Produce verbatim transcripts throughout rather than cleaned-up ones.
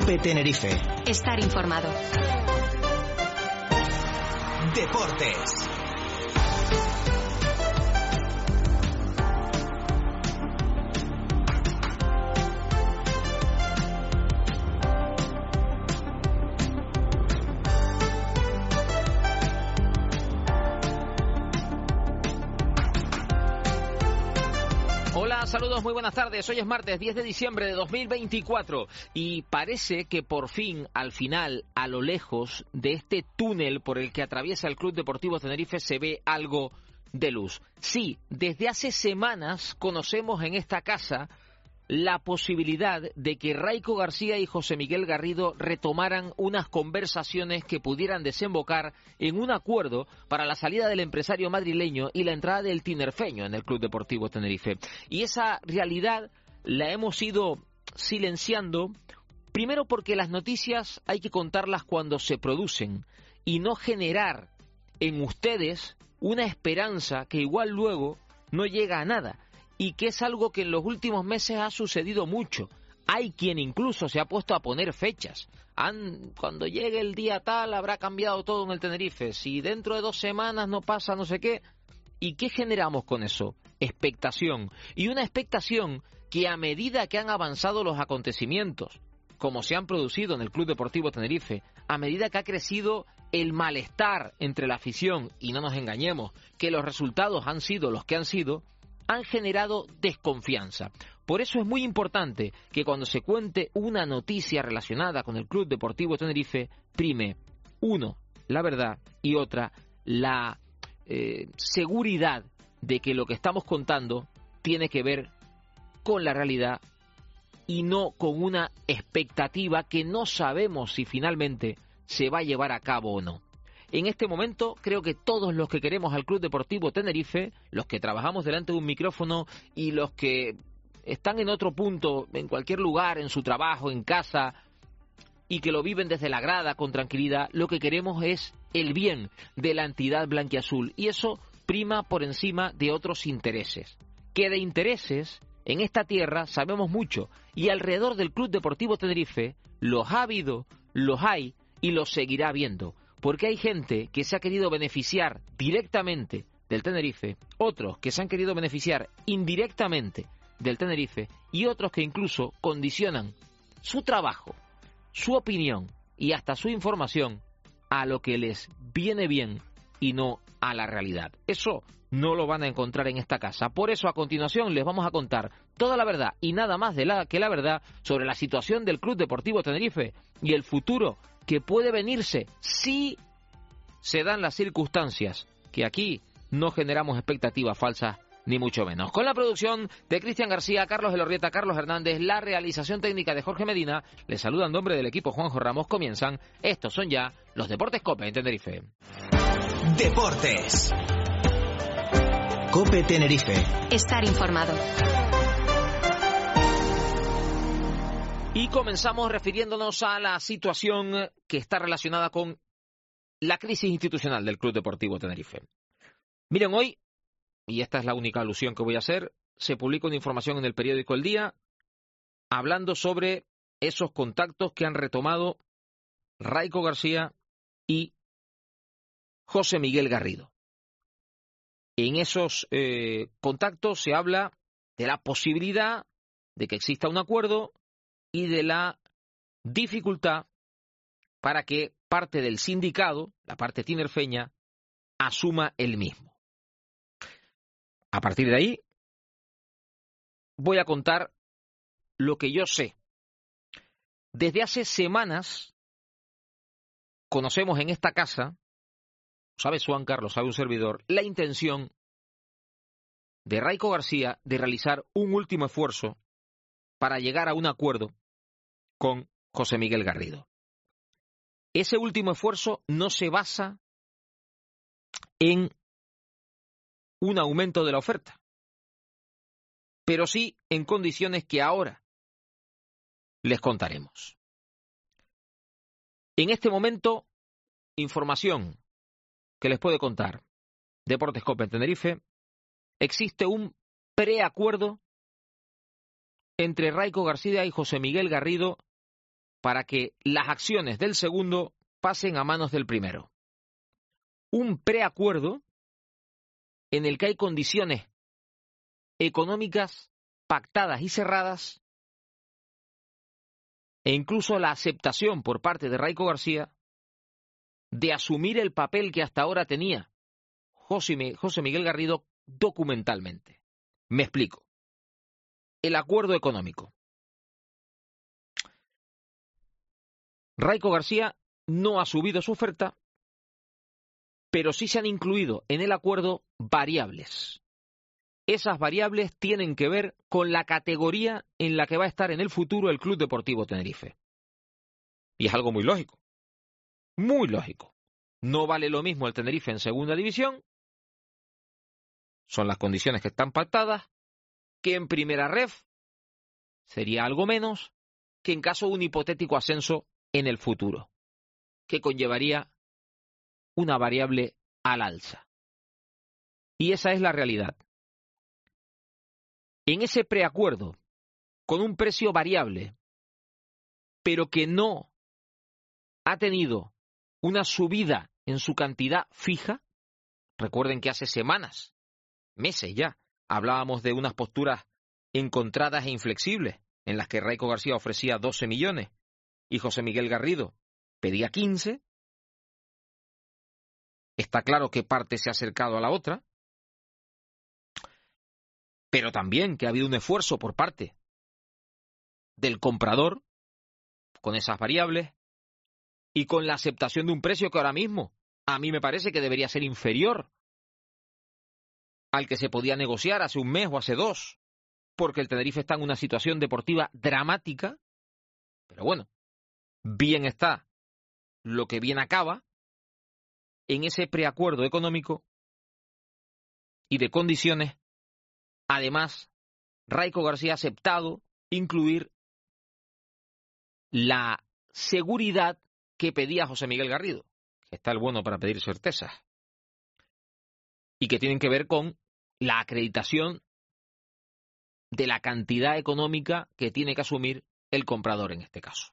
COPE Tenerife. Estar informado. Deportes. Saludos, muy buenas tardes. Hoy es martes diez de diciembre de dos mil veinticuatro y parece que por fin, al final, a lo lejos de este túnel por el que atraviesa el Club Deportivo Tenerife se ve algo de luz. Sí, desde hace semanas conocemos en esta casa la posibilidad de que Raico García y José Miguel Garrido retomaran unas conversaciones que pudieran desembocar en un acuerdo para la salida del empresario madrileño y la entrada del tinerfeño en el Club Deportivo Tenerife. Y esa realidad la hemos ido silenciando, primero porque las noticias hay que contarlas cuando se producen y no generar en ustedes una esperanza que igual luego no llega a nada. Y que es algo que en los últimos meses ha sucedido mucho. Hay quien incluso se ha puesto a poner fechas. Han, cuando llegue el día tal habrá cambiado todo en el Tenerife. Si dentro de dos semanas no pasa no sé qué. ¿Y qué generamos con eso? Expectación. Y una expectación que a medida que han avanzado los acontecimientos, como se han producido en el Club Deportivo Tenerife, a medida que ha crecido el malestar entre la afición, y no nos engañemos, que los resultados han sido los que han sido, han generado desconfianza. Por eso es muy importante que cuando se cuente una noticia relacionada con el Club Deportivo Tenerife, prime, uno, la verdad, y otra, la eh, seguridad de que lo que estamos contando tiene que ver con la realidad y no con una expectativa que no sabemos si finalmente se va a llevar a cabo o no. En este momento creo que todos los que queremos al Club Deportivo Tenerife, los que trabajamos delante de un micrófono y los que están en otro punto, en cualquier lugar, en su trabajo, en casa, y que lo viven desde la grada con tranquilidad, lo que queremos es el bien de la entidad blanquiazul. Y eso prima por encima de otros intereses. Que de intereses en esta tierra sabemos mucho, y alrededor del Club Deportivo Tenerife los ha habido, los hay y los seguirá habiendo. Porque hay gente que se ha querido beneficiar directamente del Tenerife, otros que se han querido beneficiar indirectamente del Tenerife y otros que incluso condicionan su trabajo, su opinión y hasta su información a lo que les viene bien y no a la realidad. Eso no lo van a encontrar en esta casa. Por eso a continuación les vamos a contar toda la verdad y nada más de la que la verdad sobre la situación del Club Deportivo Tenerife y el futuro que puede venirse si se dan las circunstancias, que aquí no generamos expectativas falsas ni mucho menos. Con la producción de Cristian García, Carlos Elorrieta, Carlos Hernández, la realización técnica de Jorge Medina, les saluda en nombre del equipo Juanjo Ramos. Comienzan, estos son ya los Deportes COPE en Tenerife. Deportes. COPE Tenerife. Estar informado. Y comenzamos refiriéndonos a la situación que está relacionada con la crisis institucional del Club Deportivo Tenerife. Miren, hoy, y esta es la única alusión que voy a hacer, se publica una información en el periódico El Día hablando sobre esos contactos que han retomado Raico García y José Miguel Garrido. En esos eh, contactos se habla de la posibilidad de que exista un acuerdo y de la dificultad para que parte del sindicato, la parte tinerfeña, asuma el mismo. A partir de ahí, voy a contar lo que yo sé. Desde hace semanas, conocemos en esta casa, sabe Juan Carlos, sabe un servidor, la intención de Raico García de realizar un último esfuerzo para llegar a un acuerdo con José Miguel Garrido. Ese último esfuerzo no se basa en un aumento de la oferta, pero sí en condiciones que ahora les contaremos. En este momento, información que les puedo contar. Deportes COPE en Tenerife, existe un preacuerdo entre Raico García y José Miguel Garrido para que las acciones del segundo pasen a manos del primero. Un preacuerdo en el que hay condiciones económicas pactadas y cerradas e incluso la aceptación por parte de Raico García de asumir el papel que hasta ahora tenía José, José Miguel Garrido documentalmente. Me explico. El acuerdo económico. Raico García no ha subido su oferta, pero sí se han incluido en el acuerdo variables. Esas variables tienen que ver con la categoría en la que va a estar en el futuro el Club Deportivo Tenerife. Y es algo muy lógico. Muy lógico. No vale lo mismo el Tenerife en segunda división, son las condiciones que están pactadas, que en primera ref sería algo menos que en caso de un hipotético ascenso en el futuro, que conllevaría una variable al alza. Y esa es la realidad. En ese preacuerdo, con un precio variable, pero que no ha tenido una subida en su cantidad fija, recuerden que hace semanas, meses ya, hablábamos de unas posturas encontradas e inflexibles, en las que Raico García ofrecía doce millones y José Miguel Garrido pedía quince. Está claro que parte se ha acercado a la otra, pero también que ha habido un esfuerzo por parte del comprador con esas variables y con la aceptación de un precio que ahora mismo a mí me parece que debería ser inferior al que se podía negociar hace un mes o hace dos, porque el Tenerife está en una situación deportiva dramática, pero bueno, bien está lo que bien acaba en ese preacuerdo económico y de condiciones. Además, Raico García ha aceptado incluir la seguridad que pedía José Miguel Garrido, que está el bueno para pedir certezas, y que tienen que ver con la acreditación de la cantidad económica que tiene que asumir el comprador en este caso.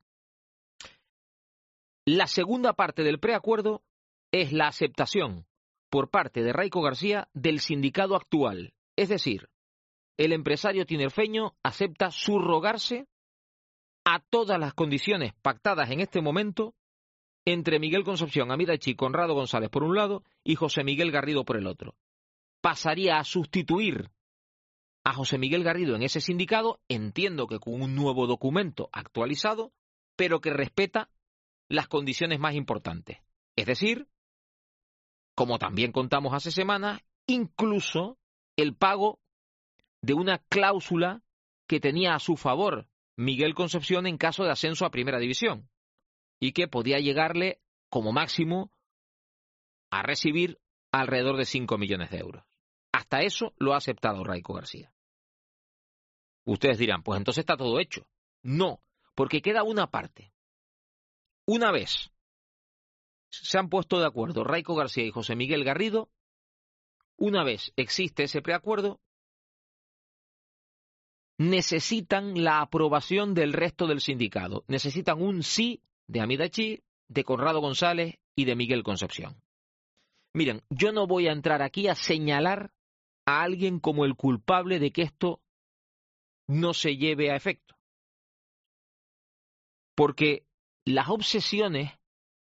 La segunda parte del preacuerdo es la aceptación por parte de Raico García del sindicado actual, es decir, el empresario tinerfeño acepta subrogarse a todas las condiciones pactadas en este momento entre Miguel Concepción, Amidachi, Conrado González por un lado y José Miguel Garrido por el otro. Pasaría a sustituir a José Miguel Garrido en ese sindicato, entiendo que con un nuevo documento actualizado, pero que respeta las condiciones más importantes. Es decir, como también contamos hace semanas, incluso el pago de una cláusula que tenía a su favor Miguel Concepción en caso de ascenso a Primera División y que podía llegarle como máximo a recibir alrededor de cinco millones de euros. Hasta eso lo ha aceptado Raico García. Ustedes dirán, pues entonces está todo hecho. No, porque queda una parte. Una vez se han puesto de acuerdo Raico García y José Miguel Garrido, una vez existe ese preacuerdo, necesitan la aprobación del resto del sindicato. Necesitan un sí de Amidachi, de Conrado González y de Miguel Concepción. Miren, yo no voy a entrar aquí a señalar a alguien como el culpable de que esto no se lleve a efecto. Porque las obsesiones,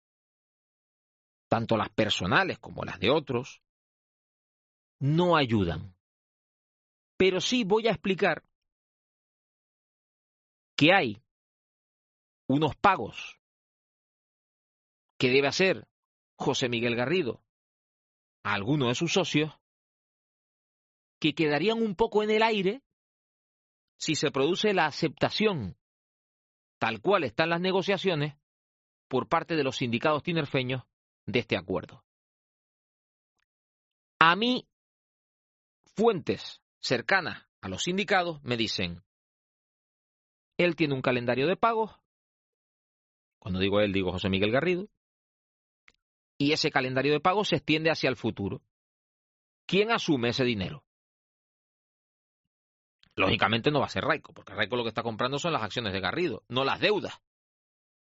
tanto las personales como las de otros, no ayudan. Pero sí voy a explicar que hay unos pagos que debe hacer José Miguel Garrido a alguno de sus socios que quedarían un poco en el aire si se produce la aceptación tal cual están las negociaciones por parte de los sindicatos tinerfeños de este acuerdo. A mí, fuentes cercanas a los sindicatos me dicen, él tiene un calendario de pagos, cuando digo él digo José Miguel Garrido, y ese calendario de pagos se extiende hacia el futuro. ¿Quién asume ese dinero? Lógicamente no va a ser Raico, porque Raico lo que está comprando son las acciones de Garrido, no las deudas.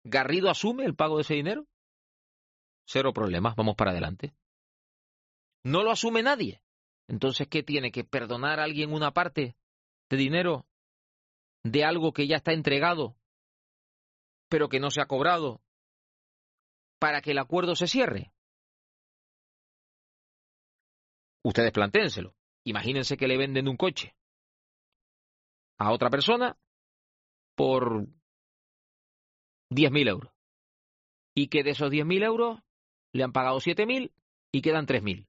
¿Garrido asume el pago de ese dinero? Cero problemas, vamos para adelante. No lo asume nadie. Entonces, ¿qué tiene? ¿Que perdonar a alguien una parte de dinero de algo que ya está entregado, pero que no se ha cobrado, para que el acuerdo se cierre? Ustedes plantéenselo. Imagínense que le venden un coche a otra persona por diez mil euros. Y que de esos diez mil euros le han pagado siete mil y quedan tres mil.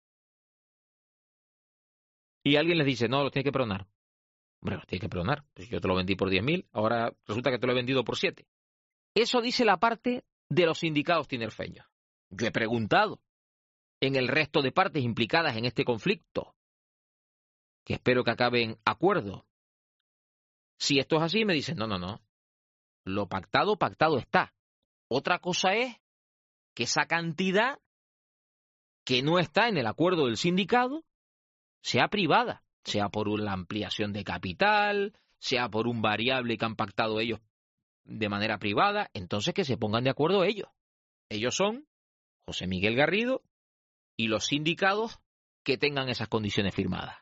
Y alguien les dice, no, los tiene que perdonar. Hombre, los tiene que perdonar. Pues yo te lo vendí por diez mil, ahora resulta que te lo he vendido por siete. Eso dice la parte de los sindicatos tinerfeños. Yo he preguntado en el resto de partes implicadas en este conflicto, que espero que acabe en acuerdo. Si esto es así, me dicen, no, no, no. Lo pactado, pactado está. Otra cosa es que esa cantidad que no está en el acuerdo del sindicato sea privada, sea por la ampliación de capital, sea por un variable que han pactado ellos de manera privada, entonces que se pongan de acuerdo ellos. Ellos son José Miguel Garrido y los sindicatos que tengan esas condiciones firmadas.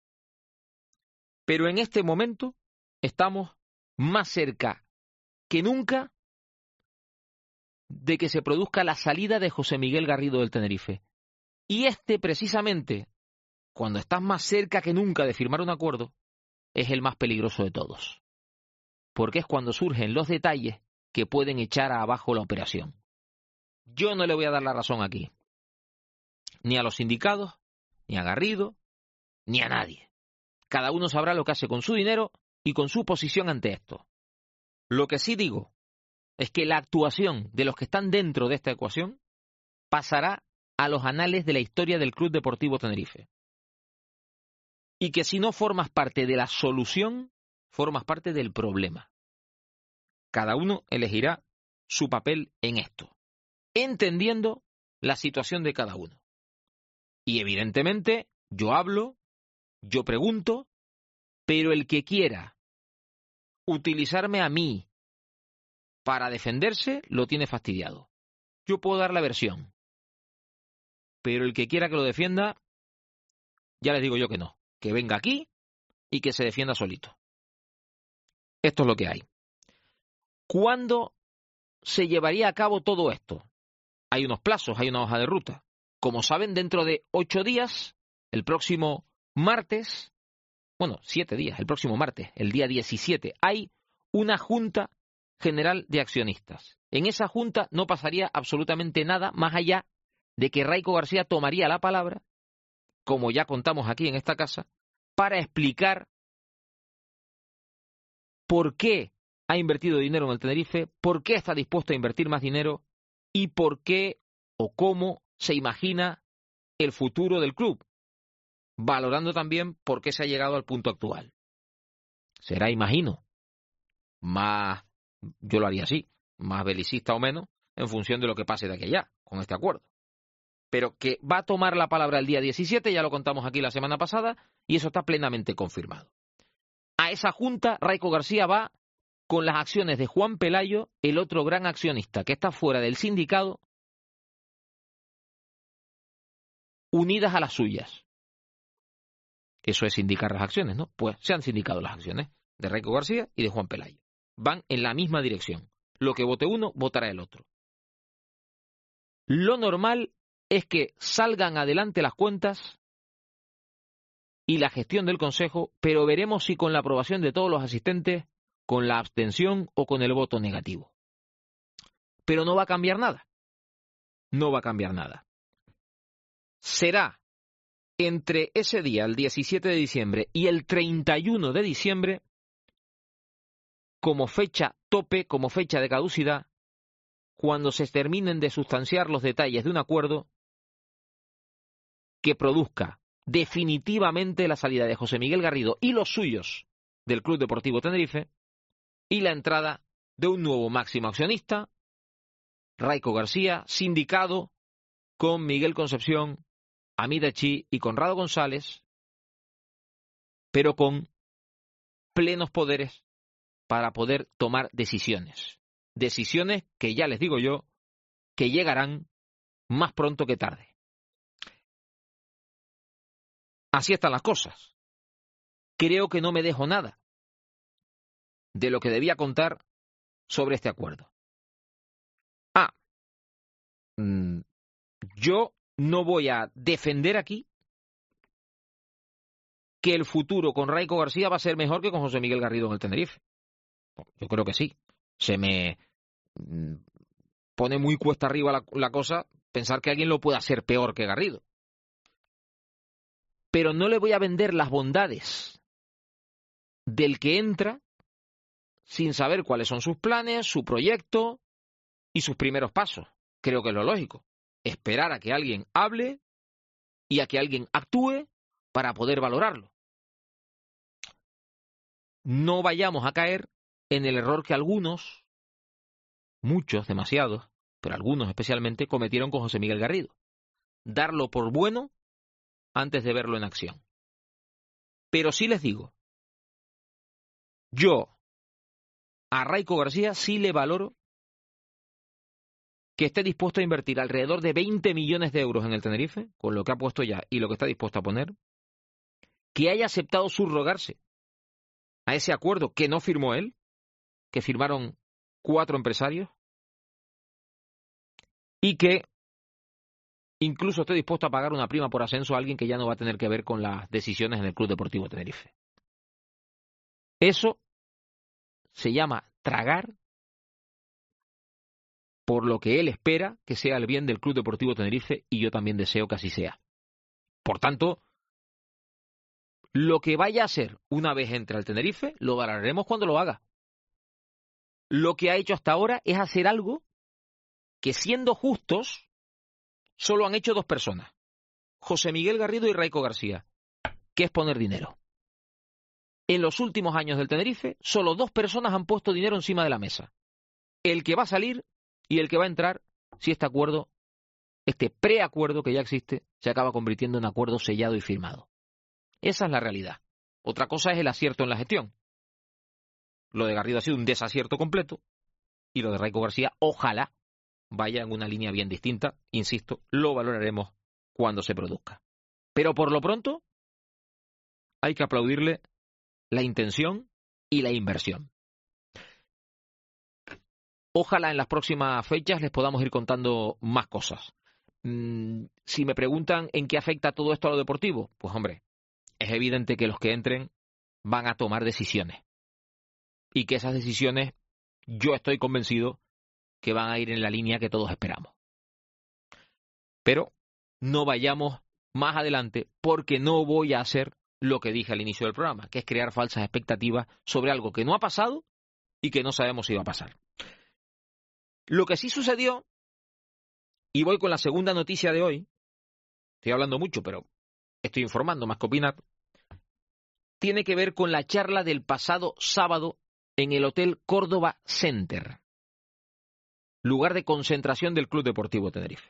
Pero en este momento estamos más cerca que nunca de que se produzca la salida de José Miguel Garrido del Tenerife. Y este, precisamente, cuando estás más cerca que nunca de firmar un acuerdo, es el más peligroso de todos. Porque es cuando surgen los detalles que pueden echar abajo la operación. Yo no le voy a dar la razón aquí. Ni a los sindicatos, ni a Garrido, ni a nadie. Cada uno sabrá lo que hace con su dinero y con su posición ante esto. Lo que sí digo es que la actuación de los que están dentro de esta ecuación pasará a los anales de la historia del Club Deportivo Tenerife. Y que si no formas parte de la solución, formas parte del problema. Cada uno elegirá su papel en esto, entendiendo la situación de cada uno. Y evidentemente, yo hablo, yo pregunto, pero el que quiera utilizarme a mí para defenderse, lo tiene fastidiado. Yo puedo dar la versión, pero el que quiera que lo defienda, ya les digo yo que no, que venga aquí y que se defienda solito. Esto es lo que hay. ¿Cuándo se llevaría a cabo todo esto? Hay unos plazos, hay una hoja de ruta. Como saben, dentro de ocho días, el próximo martes, bueno, siete días, el próximo martes, el día diecisiete, hay una Junta General de Accionistas. En esa junta no pasaría absolutamente nada más allá de que Raico García tomaría la palabra, como ya contamos aquí en esta casa, para explicar por qué ha invertido dinero en el Tenerife, por qué está dispuesto a invertir más dinero y por qué o cómo se imagina el futuro del club, valorando también por qué se ha llegado al punto actual. Será, imagino, más, yo lo haría así, más belicista o menos, en función de lo que pase de aquí a allá, con este acuerdo. Pero que va a tomar la palabra el día diecisiete, ya lo contamos aquí la semana pasada, y eso está plenamente confirmado. A esa junta, Raico García va con las acciones de Juan Pelayo, el otro gran accionista que está fuera del sindicato, unidas a las suyas. Eso es sindicar las acciones, ¿no? Pues se han sindicado las acciones de Raico García y de Juan Pelayo. Van en la misma dirección. Lo que vote uno, votará el otro. Lo normal es que salgan adelante las cuentas y la gestión del Consejo, pero veremos si con la aprobación de todos los asistentes, con la abstención o con el voto negativo. Pero no va a cambiar nada. No va a cambiar nada. Será entre ese día, el diecisiete de diciembre, y el treinta y uno de diciembre, como fecha tope, como fecha de caducidad, cuando se terminen de sustanciar los detalles de un acuerdo que produzca definitivamente la salida de José Miguel Garrido y los suyos del Club Deportivo Tenerife y la entrada de un nuevo máximo accionista, Raico García, sindicado con Miguel Concepción, Amida Chi y Conrado González, pero con plenos poderes para poder tomar decisiones. decisiones que ya les digo yo que llegarán más pronto que tarde. Así están las cosas. Creo que no me dejo nada de lo que debía contar sobre este acuerdo. Ah, mmm, yo no voy a defender aquí que el futuro con Raiko García va a ser mejor que con José Miguel Garrido en el Tenerife. Yo creo que sí. Se me pone muy cuesta arriba la, la cosa pensar que alguien lo pueda hacer peor que Garrido. Pero no le voy a vender las bondades del que entra sin saber cuáles son sus planes, su proyecto y sus primeros pasos. Creo que es lo lógico. Esperar a que alguien hable y a que alguien actúe para poder valorarlo. No vayamos a caer en el error que algunos, muchos, demasiados, pero algunos especialmente, cometieron con José Miguel Garrido. Darlo por bueno antes de verlo en acción. Pero sí les digo, yo a Raiko García sí le valoro que esté dispuesto a invertir alrededor de veinte millones de euros en el Tenerife, con lo que ha puesto ya y lo que está dispuesto a poner, que haya aceptado subrogarse a ese acuerdo que no firmó él, que firmaron cuatro empresarios, y que incluso esté dispuesto a pagar una prima por ascenso a alguien que ya no va a tener que ver con las decisiones en el Club Deportivo Tenerife. Eso se llama tragar por lo que él espera que sea el bien del Club Deportivo Tenerife, y yo también deseo que así sea. Por tanto, lo que vaya a hacer una vez entre al Tenerife, lo valoraremos cuando lo haga. Lo que ha hecho hasta ahora es hacer algo que, siendo justos, solo han hecho dos personas, José Miguel Garrido y Raiko García, que es poner dinero. En los últimos años del Tenerife, solo dos personas han puesto dinero encima de la mesa. El que va a salir y el que va a entrar si este acuerdo, este preacuerdo que ya existe, se acaba convirtiendo en acuerdo sellado y firmado. Esa es la realidad. Otra cosa es el acierto en la gestión. Lo de Garrido ha sido un desacierto completo y lo de Raiko García, ojalá vaya en una línea bien distinta. Insisto, lo valoraremos cuando se produzca. Pero por lo pronto hay que aplaudirle la intención y la inversión. Ojalá en las próximas fechas les podamos ir contando más cosas. Mm, si me preguntan en qué afecta todo esto a lo deportivo, pues hombre, es evidente que los que entren van a tomar decisiones. Y que esas decisiones, yo estoy convencido que van a ir en la línea que todos esperamos. Pero no vayamos más adelante, porque no voy a hacer lo que dije al inicio del programa, que es crear falsas expectativas sobre algo que no ha pasado y que no sabemos si va a pasar. Lo que sí sucedió, y voy con la segunda noticia de hoy, estoy hablando mucho, pero estoy informando más que opinar, tiene que ver con la charla del pasado sábado en el Hotel Córdoba Center, lugar de concentración del Club Deportivo Tenerife.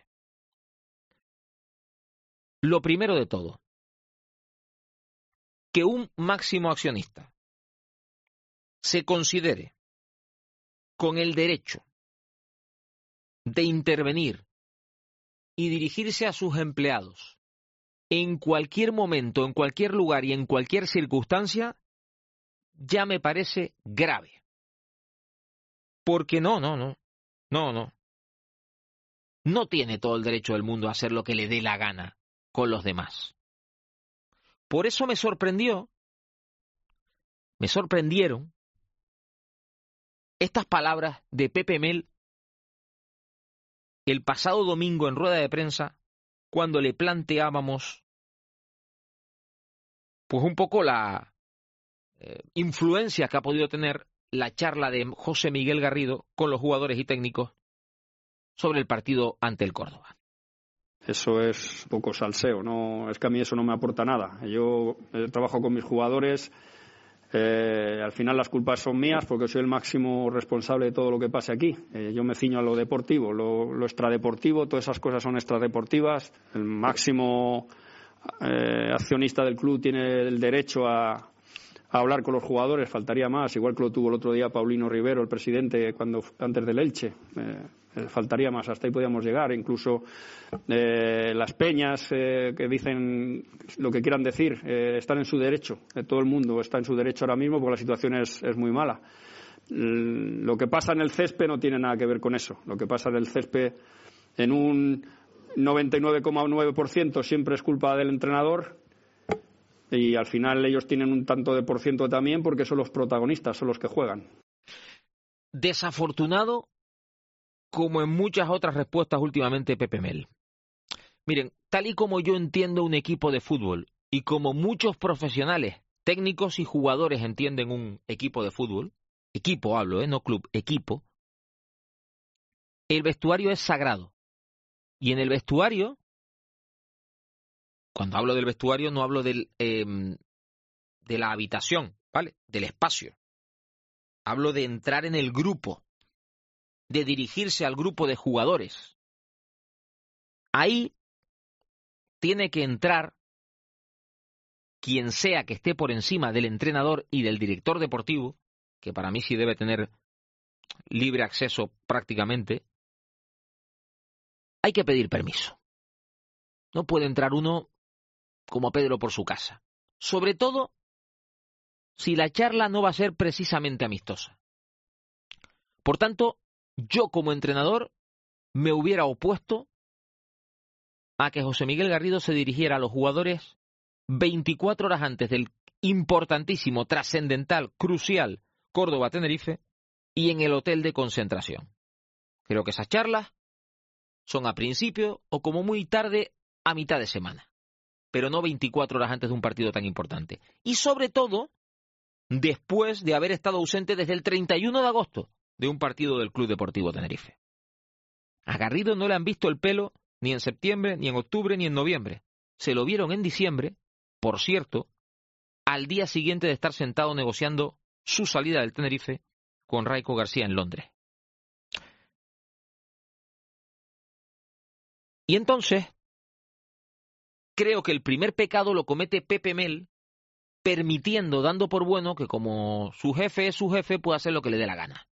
Lo primero de todo, que un máximo accionista se considere con el derecho de intervenir y dirigirse a sus empleados en cualquier momento, en cualquier lugar y en cualquier circunstancia, ya me parece grave. Porque no, no, no, no, no. No tiene todo el derecho del mundo a hacer lo que le dé la gana con los demás. Por eso me sorprendió, me sorprendieron estas palabras de Pepe Mel el pasado domingo en rueda de prensa, cuando le planteábamos pues un poco la eh, influencia que ha podido tener la charla de José Miguel Garrido con los jugadores y técnicos sobre el partido ante el Córdoba. Eso es un poco salseo, no, es que a mí eso no me aporta nada. Yo eh, trabajo con mis jugadores, eh, al final las culpas son mías porque soy el máximo responsable de todo lo que pase aquí. Eh, yo me ciño a lo deportivo, lo, lo extradeportivo, todas esas cosas son extradeportivas. El máximo eh, accionista del club tiene el derecho a, a hablar con los jugadores, faltaría más, igual que lo tuvo el otro día Paulino Rivero, el presidente, cuando antes del Elche. Eh, eh, faltaría más, hasta ahí podíamos llegar. Incluso eh, las peñas eh, que dicen lo que quieran decir, eh, están en su derecho. Eh, todo el mundo está en su derecho ahora mismo porque la situación es, es muy mala. Lo que pasa en el césped no tiene nada que ver con eso. Lo que pasa en el césped, en un noventa y nueve coma nueve por ciento siempre es culpa del entrenador, y al final ellos tienen un tanto de por ciento también porque son los protagonistas, son los que juegan. Desafortunado, como en muchas otras respuestas últimamente, Pepe Mel. Miren, tal y como yo entiendo un equipo de fútbol y como muchos profesionales, técnicos y jugadores entienden un equipo de fútbol, equipo hablo, ¿eh? No club, equipo, el vestuario es sagrado. Y en el vestuario, cuando hablo del vestuario no hablo del, eh, de la habitación, ¿vale? Del espacio. Hablo de entrar en el grupo, de dirigirse al grupo de jugadores. Ahí tiene que entrar quien sea que esté por encima del entrenador y del director deportivo, que para mí sí debe tener libre acceso prácticamente. Hay que pedir permiso. No puede entrar uno como Pedro por su casa. Sobre todo si la charla no va a ser precisamente amistosa. Por tanto, yo como entrenador me hubiera opuesto a que José Miguel Garrido se dirigiera a los jugadores veinticuatro horas antes del importantísimo, trascendental, crucial Córdoba-Tenerife y en el hotel de concentración. Creo que esas charlas son a principio o como muy tarde a mitad de semana, pero no veinticuatro horas antes de un partido tan importante. Y sobre todo, después de haber estado ausente desde el treinta y uno de agosto de un partido del Club Deportivo Tenerife. A Garrido no le han visto el pelo ni en septiembre, ni en octubre, ni en noviembre. Se lo vieron en diciembre, por cierto, al día siguiente de estar sentado negociando su salida del Tenerife con Raico García en Londres. Y entonces, creo que el primer pecado lo comete Pepe Mel, permitiendo, dando por bueno que como su jefe es su jefe, puede hacer lo que le dé la gana.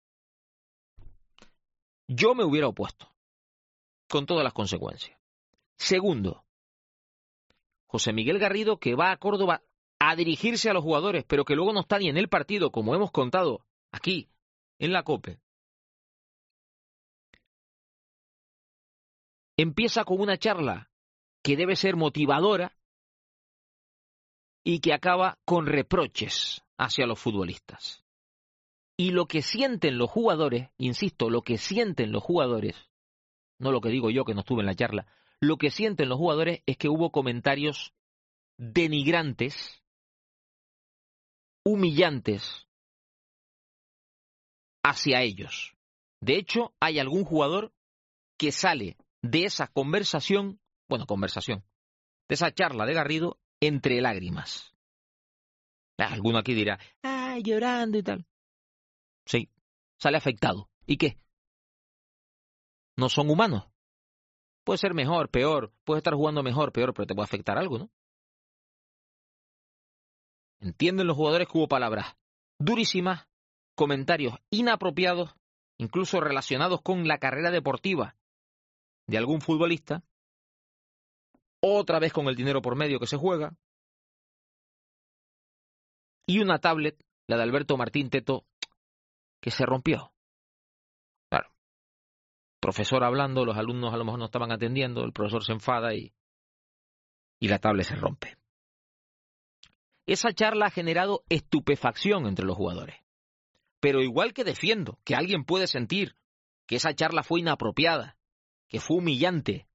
Yo me hubiera opuesto, con todas las consecuencias. Segundo, José Miguel Garrido, que va a Córdoba a dirigirse a los jugadores, pero que luego no está ni en el partido, como hemos contado aquí, en la COPE. Empieza con una charla que debe ser motivadora y que acaba con reproches hacia los futbolistas. Y lo que sienten los jugadores, insisto, lo que sienten los jugadores, no lo que digo yo que no estuve en la charla, lo que sienten los jugadores es que hubo comentarios denigrantes, humillantes hacia ellos. De hecho, hay algún jugador que sale de esa conversación, bueno, conversación, de esa charla de Garrido, entre lágrimas. Alguno aquí dirá, ay, llorando y tal. Sí, sale afectado. ¿Y qué? ¿No son humanos? Puede ser mejor, peor, puede estar jugando mejor, peor, pero te puede afectar algo, ¿no? Entienden los jugadores que hubo palabras durísimas, comentarios inapropiados, incluso relacionados con la carrera deportiva de algún futbolista, otra vez con el dinero por medio que se juega, y una tablet, la de Alberto Martín Teto, que se rompió. Claro, profesor hablando, los alumnos a lo mejor no estaban atendiendo, el profesor se enfada y, y la tablet se rompe. Esa charla ha generado estupefacción entre los jugadores. Pero igual que defiendo que alguien puede sentir que esa charla fue inapropiada, que fue humillante,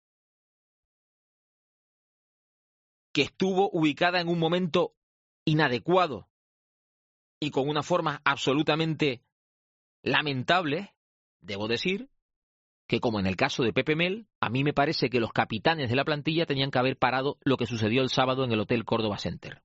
que estuvo ubicada en un momento inadecuado y con una forma absolutamente lamentable, debo decir que, como en el caso de Pepe Mel, a mí me parece que los capitanes de la plantilla tenían que haber parado lo que sucedió el sábado en el Hotel Córdoba Center.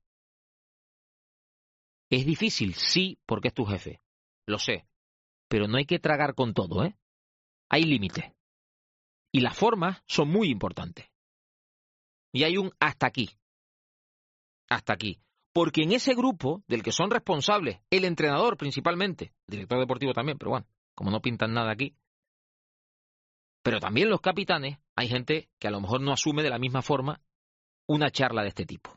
Es difícil, sí, porque es tu jefe, lo sé, pero no hay que tragar con todo, ¿eh? Hay límites. Y las formas son muy importantes. Y hay un hasta aquí. Hasta aquí. porque en ese grupo del que son responsables, el entrenador principalmente, el director deportivo también, pero bueno, como no pintan nada aquí, pero también los capitanes, hay gente que a lo mejor no asume de la misma forma una charla de este tipo.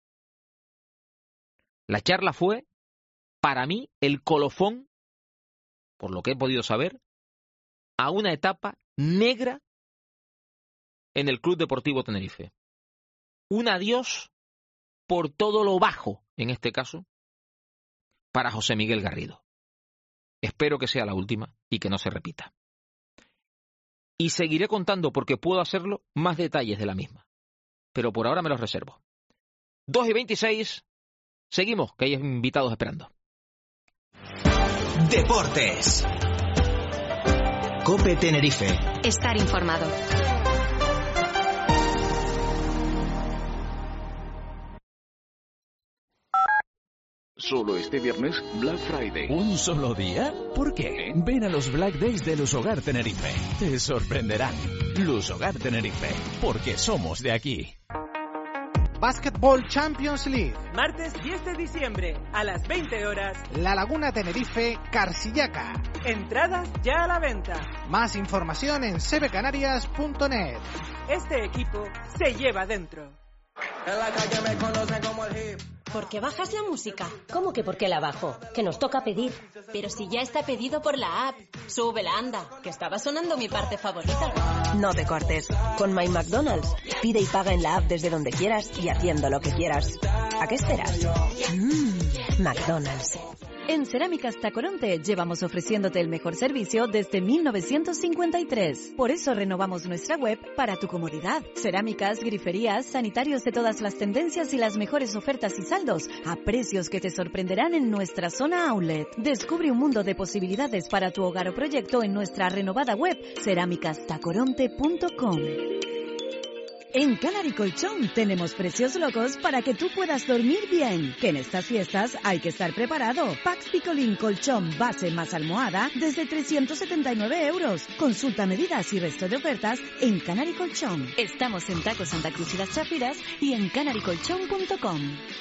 La charla fue, para mí, el colofón, por lo que he podido saber, a una etapa negra en el Club Deportivo Tenerife. Un adiós por todo lo bajo, en este caso, para José Miguel Garrido. Espero que sea la última y que no se repita. Y seguiré contando, porque puedo hacerlo, más detalles de la misma. Pero por ahora me los reservo. dos y veintiséis, seguimos, que hay invitados esperando. Deportes. COPE Tenerife. Estar informado. Solo este viernes, Black Friday. ¿Un solo día? ¿Por qué? Ven a los Black Days de Lusogar Tenerife. Te sorprenderán. Lusogar Tenerife, porque somos de aquí. Basketball Champions League. Martes diez de diciembre, a las veinte horas. La Laguna Tenerife, Carsillaca. Entradas ya a la venta. Más información en sebecanarias punto net. Este equipo se lleva dentro. En la calle me conocen como el hip. ¿Por qué bajas la música? ¿Cómo que por qué la bajo? Que nos toca pedir. Pero si ya está pedido por la app. Súbela, anda, que estaba sonando mi parte favorita. No te cortes. Con My McDonald's. Pide y paga en la app desde donde quieras y haciendo lo que quieras. ¿A qué esperas? Mmm, McDonald's. En Cerámicas Tacoronte llevamos ofreciéndote el mejor servicio desde mil novecientos cincuenta y tres. Por eso renovamos nuestra web para tu comodidad. Cerámicas, griferías, sanitarios de todas las tendencias y las mejores ofertas y saldos a precios que te sorprenderán en nuestra zona outlet. Descubre un mundo de posibilidades para tu hogar o proyecto en nuestra renovada web cerámicas tacoronte punto com. En Canary Colchón tenemos precios locos para que tú puedas dormir bien. Que en estas fiestas hay que estar preparado. Pax Picolín Colchón Base más almohada desde trescientos setenta y nueve euros. Consulta medidas y resto de ofertas en Canary Colchón. Estamos en Taco Santa Cruz y Las Chafiras y en canary colchón punto com.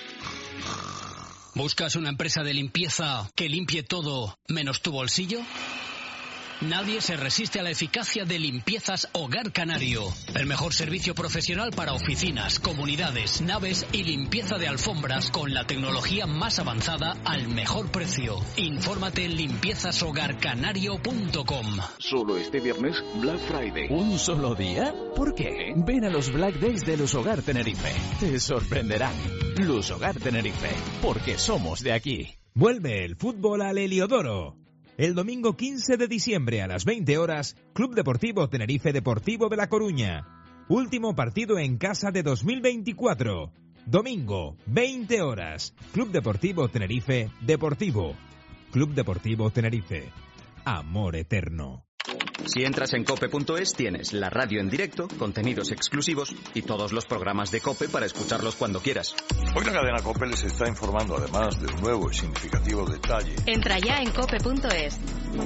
¿Buscas una empresa de limpieza que limpie todo menos tu bolsillo? Nadie se resiste a la eficacia de Limpiezas Hogar Canario. El mejor servicio profesional para oficinas, comunidades, naves y limpieza de alfombras con la tecnología más avanzada al mejor precio. Infórmate en limpiezas hogar canario punto com. Solo este viernes, Black Friday. ¿Un solo día? ¿Por qué? Ven a los Black Days de Lusogar Tenerife. Te sorprenderán. Lusogar Tenerife, porque somos de aquí. Vuelve el fútbol al Heliodoro. El domingo quince de diciembre a las veinte horas, Club Deportivo Tenerife Deportivo de La Coruña. Último partido en casa de dos mil veinticuatro. Domingo, veinte horas. Club Deportivo Tenerife Deportivo. Club Deportivo Tenerife. Amor eterno. Si entras en cope punto es tienes la radio en directo, contenidos exclusivos y todos los programas de COPE para escucharlos cuando quieras. Hoy la cadena COPE les está informando además de un nuevo y significativo detalle. Entra ya en cope punto es.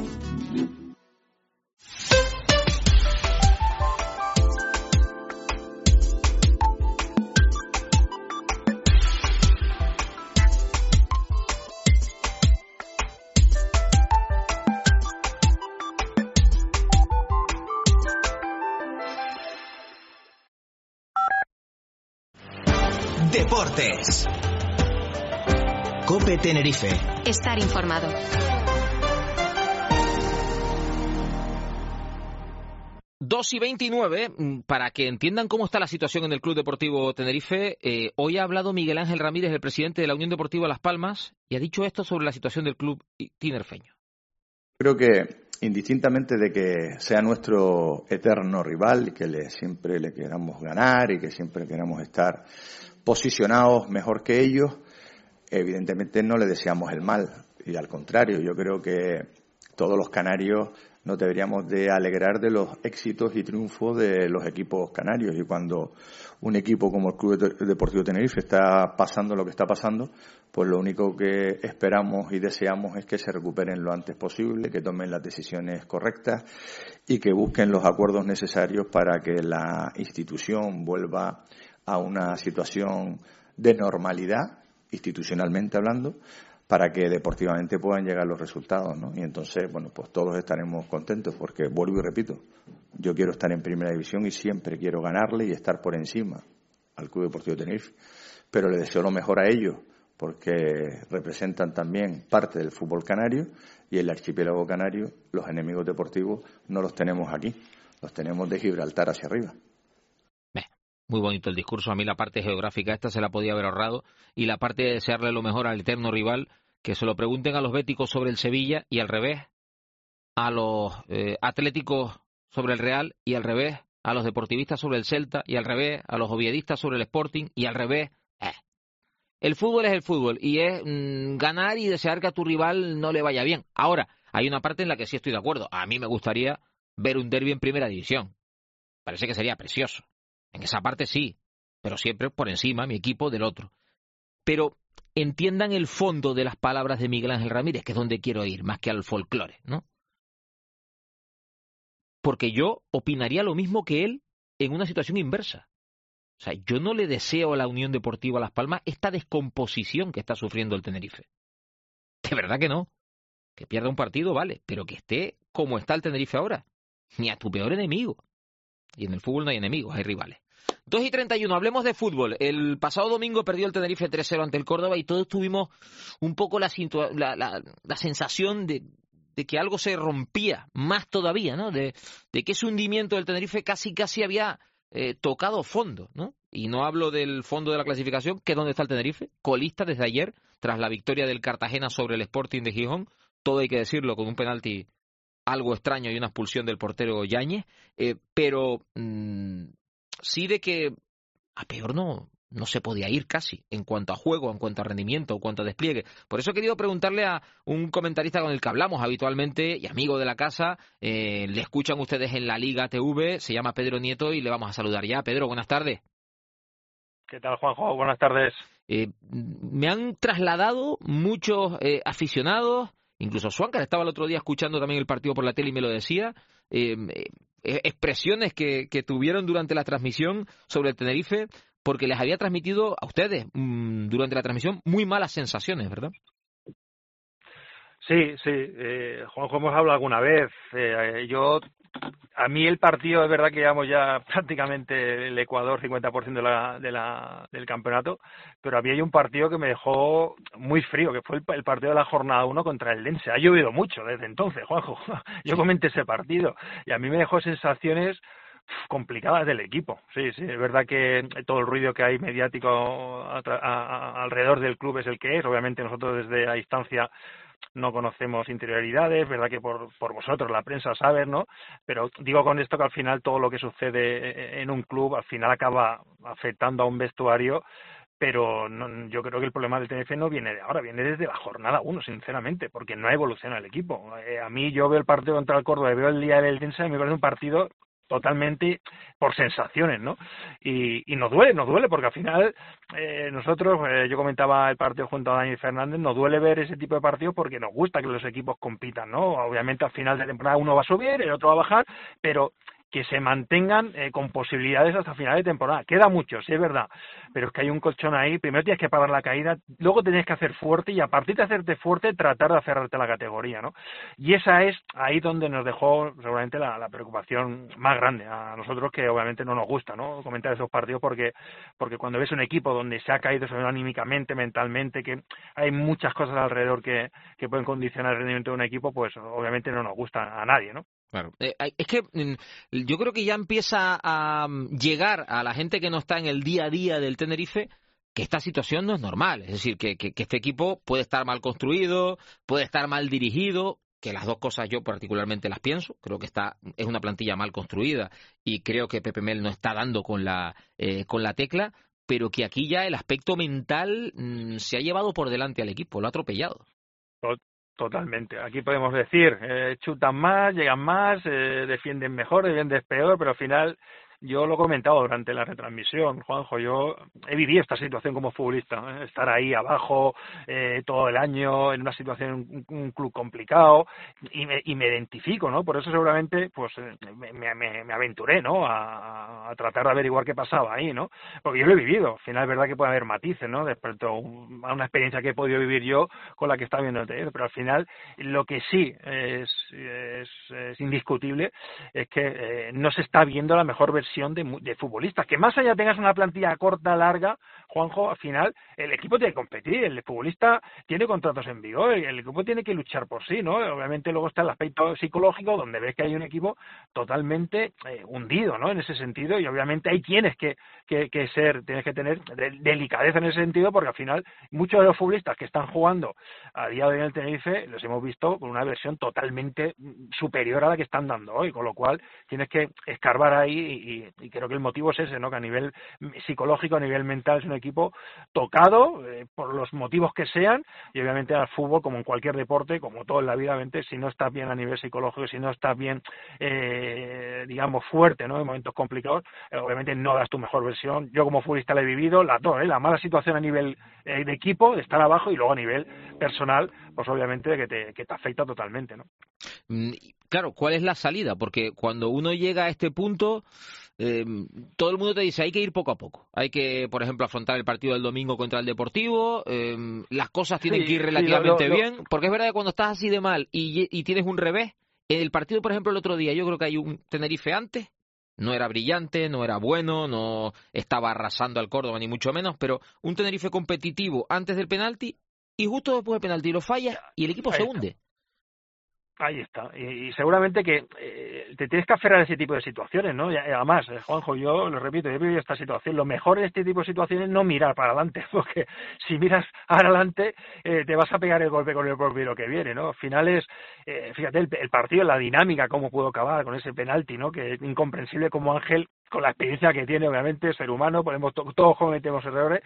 Deportes. COPE Tenerife. Estar informado. dos y veintinueve, para que entiendan cómo está la situación en el Club Deportivo Tenerife, eh, hoy ha hablado Miguel Ángel Ramírez, el presidente de la Unión Deportiva Las Palmas, y ha dicho esto sobre la situación del club tinerfeño. Creo que, indistintamente de que sea nuestro eterno rival y que le, siempre le queramos ganar y que siempre queramos estar posicionados mejor que ellos, evidentemente no le deseamos el mal. Y al contrario, yo creo que todos los canarios nos deberíamos de alegrar de los éxitos y triunfos de los equipos canarios. Y cuando un equipo como el Club Deportivo Tenerife está pasando lo que está pasando, pues lo único que esperamos y deseamos es que se recuperen lo antes posible, que tomen las decisiones correctas y que busquen los acuerdos necesarios para que la institución vuelva a una situación de normalidad institucionalmente hablando, para que deportivamente puedan llegar los resultados, ¿no? Y entonces, bueno, pues todos estaremos contentos porque, vuelvo y repito, yo quiero estar en Primera División y siempre quiero ganarle y estar por encima al Club Deportivo Tenerife, pero le deseo lo mejor a ellos porque representan también parte del fútbol canario y el archipiélago canario, los enemigos deportivos no los tenemos aquí, los tenemos de Gibraltar hacia arriba. Muy bonito el discurso. A mí la parte geográfica esta se la podía haber ahorrado y la parte de desearle lo mejor al eterno rival, que se lo pregunten a los béticos sobre el Sevilla y al revés, a los eh, atléticos sobre el Real y al revés, a los deportivistas sobre el Celta y al revés, a los oviedistas sobre el Sporting y al revés. Eh. El fútbol es el fútbol y es mmm, ganar y desear que a tu rival no le vaya bien. Ahora, hay una parte en la que sí estoy de acuerdo. A mí me gustaría ver un derbi en Primera División. Parece que sería precioso. En esa parte sí, pero siempre por encima mi equipo del otro. Pero entiendan el fondo de las palabras de Miguel Ángel Ramírez, que es donde quiero ir, más que al folclore, ¿no? Porque yo opinaría lo mismo que él en una situación inversa. O sea, yo no le deseo a la Unión Deportiva Las Palmas esta descomposición que está sufriendo el Tenerife. De verdad que no. Que pierda un partido, vale, pero que esté como está el Tenerife ahora. Ni a tu peor enemigo. Y en el fútbol no hay enemigos, hay rivales. dos y treinta y uno, hablemos de fútbol. El pasado domingo perdió el Tenerife tres cero ante el Córdoba y todos tuvimos un poco la, la, la, la sensación de, de que algo se rompía, más todavía, ¿no? De, de que ese hundimiento del Tenerife casi casi había eh, tocado fondo, ¿no? Y no hablo del fondo de la clasificación, que es donde está el Tenerife, colista desde ayer, tras la victoria del Cartagena sobre el Sporting de Gijón, todo hay que decirlo, con un penalti algo extraño y una expulsión del portero Yáñez, eh, pero mmm, sí de que a peor no, no se podía ir casi, en cuanto a juego, en cuanto a rendimiento, en cuanto a despliegue. Por eso he querido preguntarle a un comentarista con el que hablamos habitualmente y amigo de la casa, eh, le escuchan ustedes en la Liga T V, se llama Pedro Nieto y le vamos a saludar ya. Pedro, buenas tardes. ¿Qué tal, Juanjo? Buenas tardes. Eh, me han trasladado muchos eh, aficionados, incluso Suáncar estaba el otro día escuchando también el partido por la tele y me lo decía, eh, eh, expresiones que, que tuvieron durante la transmisión sobre el Tenerife, porque les había transmitido a ustedes mmm, durante la transmisión muy malas sensaciones, ¿verdad? Sí, sí, eh, Juanjo, hemos hablado alguna vez. Eh, yo, a mí el partido, es verdad que llevamos ya prácticamente el Ecuador, cincuenta por ciento de la, de la, del campeonato, pero había un partido que me dejó muy frío, que fue el, el partido de la jornada uno contra el Dense. Ha llovido mucho desde entonces, Juanjo. Yo comenté ese partido y a mí me dejó sensaciones complicadas del equipo. Sí, sí, es verdad que todo el ruido que hay mediático a, a, a, alrededor del club es el que es. Obviamente nosotros desde la distancia no conocemos interioridades, verdad que por, por vosotros, la prensa, sabe, ¿no? Pero digo con esto que al final todo lo que sucede en un club al final acaba afectando a un vestuario, pero no, yo creo que el problema del Tenerife no viene de ahora, viene desde la jornada uno, sinceramente, porque no evoluciona el equipo. Eh, a mí yo veo el partido contra el Córdoba y veo el día del Dense y me parece un partido totalmente por sensaciones, ¿no? Y, y nos duele, nos duele, porque al final eh, nosotros, eh, yo comentaba el partido junto a Dani Fernández, nos duele ver ese tipo de partidos porque nos gusta que los equipos compitan, ¿no? Obviamente al final de temporada uno va a subir, el otro va a bajar, pero que se mantengan eh, con posibilidades hasta final de temporada. Queda mucho, sí es verdad, pero es que hay un colchón ahí. Primero tienes que parar la caída, luego tienes que hacer fuerte y a partir de hacerte fuerte tratar de aferrarte a la categoría, ¿no? Y esa es ahí donde nos dejó seguramente la, la preocupación más grande a nosotros, que obviamente no nos gusta, ¿no? Comentar esos partidos porque porque cuando ves un equipo donde se ha caído anímicamente, mentalmente, que hay muchas cosas alrededor que, que pueden condicionar el rendimiento de un equipo, pues obviamente no nos gusta a nadie, ¿no? Claro. Eh, es que yo creo que ya empieza a llegar a la gente que no está en el día a día del Tenerife que esta situación no es normal. Es decir, que, que, que este equipo puede estar mal construido, puede estar mal dirigido, que las dos cosas yo particularmente las pienso. Creo que está es una plantilla mal construida y creo que Pepe Mel no está dando con la, eh, con la tecla, pero que aquí ya el aspecto mental mmm, se ha llevado por delante al equipo, lo ha atropellado. Totalmente. Aquí podemos decir, eh, chutan más, llegan más, eh, defienden mejor, defienden peor, pero al final yo lo he comentado durante la retransmisión, Juanjo, yo he vivido esta situación como futbolista, ¿eh? Estar ahí abajo eh, todo el año en una situación, un, un club complicado, y me, y me identifico, ¿no? Por eso seguramente pues me, me, me aventuré, ¿no? A, a tratar de averiguar qué pasaba ahí, ¿no? Porque yo lo he vivido. Al final es verdad que puede haber matices, ¿no? Respecto a una experiencia que he podido vivir yo con la que está viendo el Tenerife, pero al final lo que sí es, es, es indiscutible es que eh, no se está viendo la mejor versión de, de futbolistas. Que más allá tengas una plantilla corta, larga, Juanjo, al final el equipo tiene que competir, el futbolista tiene contratos en vigor, el, el equipo tiene que luchar por sí, ¿no? Obviamente luego está el aspecto psicológico, donde ves que hay un equipo totalmente eh, hundido, ¿no? En ese sentido, y obviamente ahí tienes que, que, que ser, tienes que tener de, delicadeza en ese sentido, porque al final muchos de los futbolistas que están jugando a día de hoy en el Tenerife los hemos visto con una versión totalmente superior a la que están dando hoy, con lo cual tienes que escarbar ahí y, y creo que el motivo es ese, ¿no? Que a nivel psicológico, a nivel mental es un equipo tocado eh, por los motivos que sean, y obviamente al fútbol, como en cualquier deporte, como todo en la vida, obviamente, si no estás bien a nivel psicológico, si no estás bien eh, digamos fuerte, ¿no? En momentos complicados, eh, obviamente no das tu mejor versión. Yo como futbolista la he vivido, las dos, ¿eh? La mala situación a nivel eh, de equipo, de estar abajo, y luego a nivel personal, pues obviamente que te, que te afecta totalmente, ¿no? Claro, ¿cuál es la salida? Porque cuando uno llega a este punto, eh, todo el mundo te dice hay que ir poco a poco. Hay que, por ejemplo, afrontar el partido del domingo contra el Deportivo, eh, las cosas tienen sí, que ir relativamente sí, lo, lo, bien, porque es verdad que cuando estás así de mal y, y tienes un revés, en el partido, por ejemplo, el otro día, yo creo que hay un Tenerife antes, no era brillante, no era bueno, no estaba arrasando al Córdoba, ni mucho menos, pero un Tenerife competitivo antes del penalti, y justo después del penalti lo falla y el equipo se hunde. Ahí está, y, y seguramente que eh, te tienes que aferrar a ese tipo de situaciones, ¿no? Y además, eh, Juanjo, yo lo repito, yo he vivido esta situación. Lo mejor en este tipo de situaciones es no mirar para adelante, porque si miras para adelante eh, te vas a pegar el golpe con el propio que viene, ¿no? Al final es, eh, fíjate, el, el partido, la dinámica, cómo pudo acabar con ese penalti, ¿no? Que es incomprensible como Ángel, con la experiencia que tiene, obviamente, ser humano, podemos to- todos cometemos errores,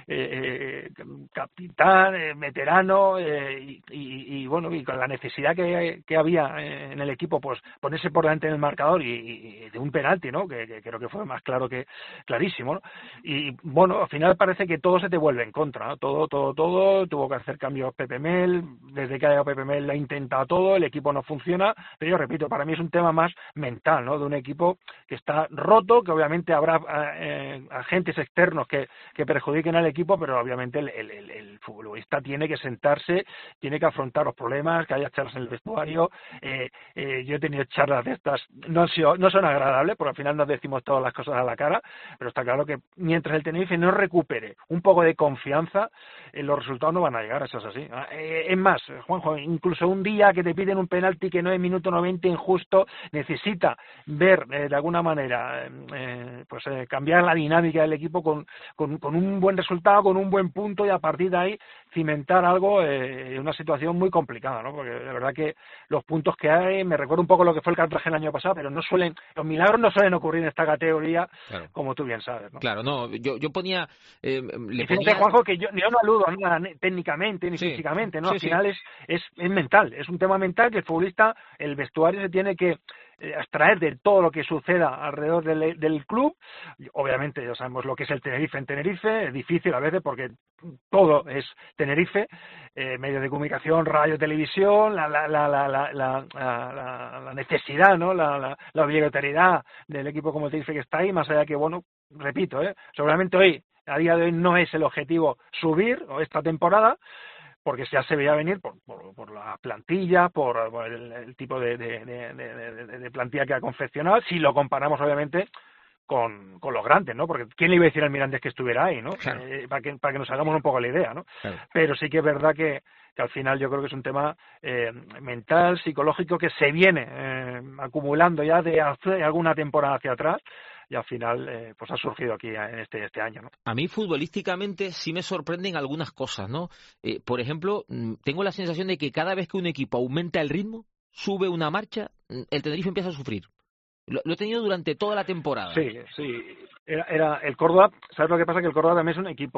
eh, eh, capitán, eh, veterano, eh, y, y, y bueno, y con la necesidad que, que había en el equipo, pues ponerse por delante en el marcador y, y de un penalti, ¿no? Que, que creo que fue más claro que clarísimo, ¿no? Y bueno, al final parece que todo se te vuelve en contra, ¿no? Todo, todo, todo, tuvo que hacer cambios Pepe Mel, desde que ha llegado Pepe Mel la ha intentado todo, el equipo no funciona, pero yo repito, para mí es un tema más mental, ¿no? De un equipo que está roto, que obviamente habrá eh, agentes externos que, que perjudiquen al equipo, pero obviamente el, el, el, el futbolista tiene que sentarse, tiene que afrontar los problemas, que haya charlas en el vestuario. Eh, eh, yo he tenido charlas de estas, no, han sido, no son agradables, porque al final nos decimos todas las cosas a la cara, pero está claro que mientras el Tenerife no recupere un poco de confianza, eh, los resultados no van a llegar, eso es así. Eh, es más, Juanjo, incluso un día que te piden un penalti que no es minuto noventa injusto, necesita ver eh, de alguna manera eh, pues eh, cambiar la dinámica del equipo con, con, con un buen resultado, con un buen punto, y a partir de ahí cimentar algo en eh, una situación muy complicada, ¿no? Porque de verdad que los puntos que hay, me recuerda un poco lo que fue el Cartagena el año pasado, pero no suelen, los milagros no suelen ocurrir en esta categoría, claro, como tú bien sabes, ¿no? Claro, no, yo, yo ponía... Eh, le y fíjate, ponía... Juanjo, que yo, yo no aludo a nada técnicamente ni sí. físicamente, ¿no? Sí, Al final sí. es, es, es mental, es un tema mental que el futbolista, el vestuario se tiene que abstraer de todo lo que suceda alrededor del, del club. Obviamente ya sabemos lo que es el Tenerife en Tenerife, es difícil a veces porque todo es Tenerife, eh, medios de comunicación, radio, televisión, la, la, la, la, la, la, la, la necesidad, ¿no? la, la, la obligatoriedad del equipo como el Tenerife que está ahí, más allá que, bueno, repito, ¿eh? seguramente hoy, a día de hoy no es el objetivo subir o esta temporada, porque ya se veía venir por, por, por la plantilla, por, por el, el tipo de, de, de, de, de plantilla que ha confeccionado, si lo comparamos obviamente con, con los grandes, ¿no? Porque ¿quién le iba a decir al Mirandés que estuviera ahí, ¿no? Claro. Eh, para que para que nos hagamos un poco la idea, ¿no? Claro. Pero sí que es verdad que, que al final yo creo que es un tema eh, mental, psicológico, que se viene eh, acumulando ya de hace alguna temporada hacia atrás, y al final eh, pues ha surgido aquí en este este año, ¿no? A mí futbolísticamente sí me sorprenden algunas cosas, ¿no? Eh, por ejemplo, tengo la sensación de que cada vez que un equipo aumenta el ritmo, sube una marcha, el Tenerife empieza a sufrir. Lo, lo he tenido durante toda la temporada. Sí, sí. Era, era el Córdoba, ¿sabes lo que pasa? Que el Córdoba también es un equipo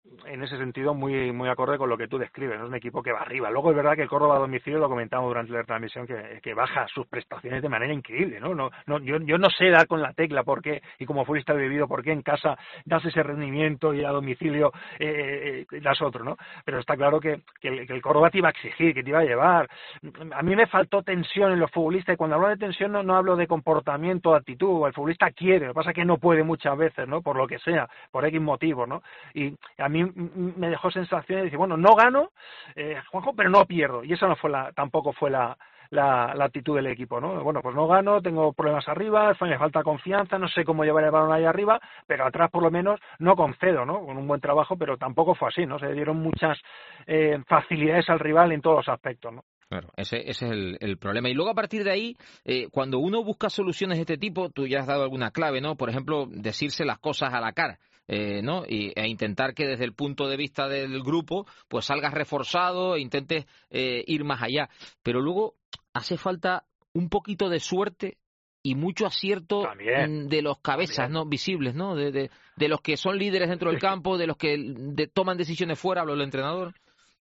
en ese sentido muy muy acorde con lo que tú describes, ¿no? Es un equipo que va arriba. Luego es verdad que el Córdoba a domicilio, lo comentamos durante la transmisión, que, que baja sus prestaciones de manera increíble, ¿no? no, no yo, yo no sé dar con la tecla por qué, y como futbolista he vivido, por qué en casa das ese rendimiento y a domicilio eh, eh, das otro, ¿no? Pero está claro que, que, el, que el Córdoba te iba a exigir, que te iba a llevar. A mí me faltó tensión en los futbolistas, y cuando hablo de tensión no, no hablo de comportamiento o actitud. El futbolista quiere, lo que pasa es que no puede muchas veces, ¿no? Por lo que sea, por X motivos, ¿no? Y a mí me dejó sensación de decir, bueno, no gano, eh, Juanjo, pero no pierdo. Y esa no fue la, tampoco fue la, la, la actitud del equipo, ¿no? Bueno, pues no gano, tengo problemas arriba, me falta confianza, no sé cómo llevar el balón ahí arriba, pero atrás por lo menos no concedo, ¿no? Con un buen trabajo, pero tampoco fue así, ¿no? Se dieron muchas eh, facilidades al rival en todos los aspectos, ¿no? Claro, ese, ese es el, el problema. Y luego a partir de ahí, eh, cuando uno busca soluciones de este tipo, tú ya has dado alguna clave, ¿no? Por ejemplo, decirse las cosas a la cara. Eh, ¿no? Y, e intentar que desde el punto de vista del grupo pues salgas reforzado e intentes eh, ir más allá, pero luego hace falta un poquito de suerte y mucho acierto También. de los cabezas, También. ¿no? visibles, ¿no? De, de, de los que son líderes dentro del campo, de los que de, toman decisiones fuera, hablo del entrenador.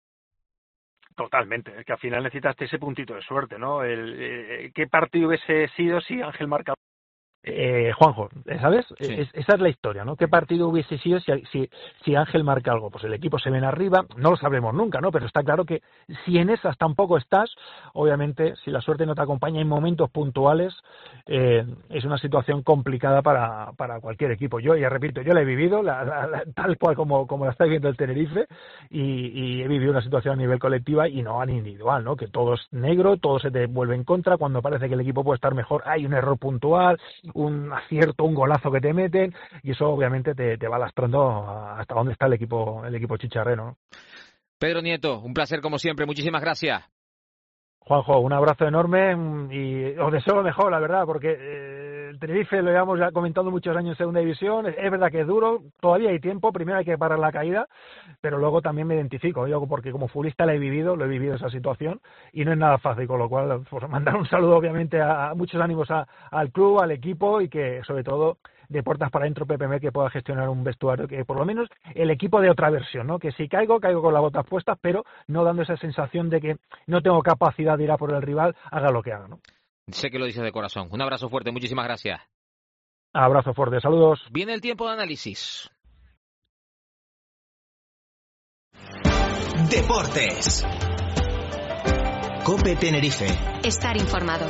Totalmente, es que al final necesitaste ese puntito de suerte, ¿no? El, eh, ¿qué partido hubiese sido si Ángel marca? Eh, Juanjo, ¿sabes? Sí. Es, esa es la historia, ¿no? ¿Qué partido hubiese sido si, si, si Ángel marca algo? Pues el equipo se ven arriba, no lo sabremos nunca, ¿no? Pero está claro que si en esas tampoco estás, obviamente, si la suerte no te acompaña en momentos puntuales, eh, es una situación complicada para, para cualquier equipo. Yo, ya repito, yo la he vivido, la, la, la, tal cual como, como la está viviendo el Tenerife, y, y he vivido una situación a nivel colectiva y no a nivel individual, ¿no? Que todo es negro, todo se te vuelve en contra, cuando parece que el equipo puede estar mejor, hay un error puntual, un acierto, un golazo que te meten, y eso obviamente te, te va lastrando hasta dónde está el equipo el equipo chicharrero. Pedro Nieto, un placer como siempre, muchísimas gracias. Juanjo, un abrazo enorme y os deseo lo mejor, la verdad, porque eh, el Tenerife lo llevamos ya comentando muchos años en segunda división, es, es verdad que es duro, todavía hay tiempo, primero hay que parar la caída, pero luego también me identifico, yo porque como futbolista la he vivido, lo he vivido esa situación y no es nada fácil, con lo cual pues, mandar un saludo obviamente a, a muchos ánimos a, al club, al equipo y que sobre todo de puertas para adentro P P M que pueda gestionar un vestuario que por lo menos el equipo de otra versión, ¿no? Que si caigo, caigo con las botas puestas, pero no dando esa sensación de que no tengo capacidad de ir a por el rival, haga lo que haga, ¿no? Sé que lo dices de corazón. Un abrazo fuerte, muchísimas gracias. Abrazo fuerte, saludos. Viene el tiempo de análisis. Deportes. COPE Tenerife. Estar informado.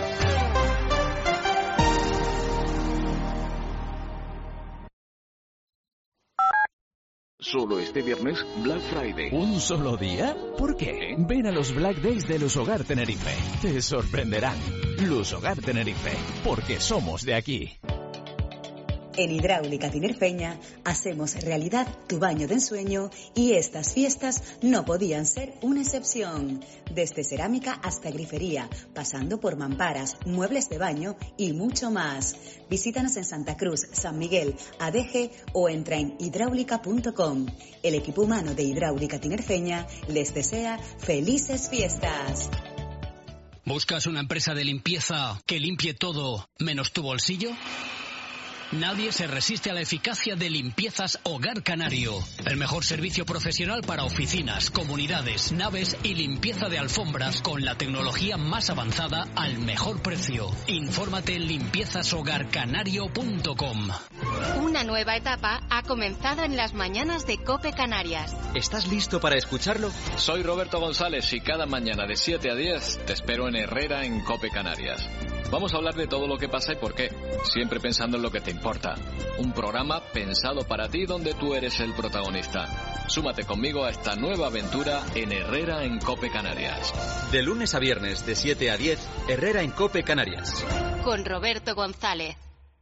Solo este viernes, Black Friday. ¿Un solo día? ¿Por qué? Ven a los Black Days de Luz Hogar Tenerife. Te sorprenderán. Luz Hogar Tenerife, porque somos de aquí. En Hidráulica Tinerfeña hacemos realidad tu baño de ensueño y estas fiestas no podían ser una excepción. Desde cerámica hasta grifería, pasando por mamparas, muebles de baño y mucho más. Visítanos en Santa Cruz, San Miguel, Adeje o entra en hidráulica punto com. El equipo humano de Hidráulica Tinerfeña les desea felices fiestas. ¿Buscas una empresa de limpieza que limpie todo menos tu bolsillo? Nadie se resiste a la eficacia de Limpiezas Hogar Canario. El mejor servicio profesional para oficinas, comunidades, naves y limpieza de alfombras con la tecnología más avanzada al mejor precio. Infórmate en limpiezas hogar canario punto com. Una nueva etapa ha comenzado en las mañanas de COPE Canarias. ¿Estás listo para escucharlo? Soy Roberto González y cada mañana de siete a diez te espero en Herrera en COPE Canarias. Vamos a hablar de todo lo que pasa y por qué, siempre pensando en lo que te importa. Un programa pensado para ti donde tú eres el protagonista. Súmate conmigo a esta nueva aventura en Herrera en COPE Canarias. De lunes a viernes de siete a diez, Herrera en COPE Canarias. Con Roberto González.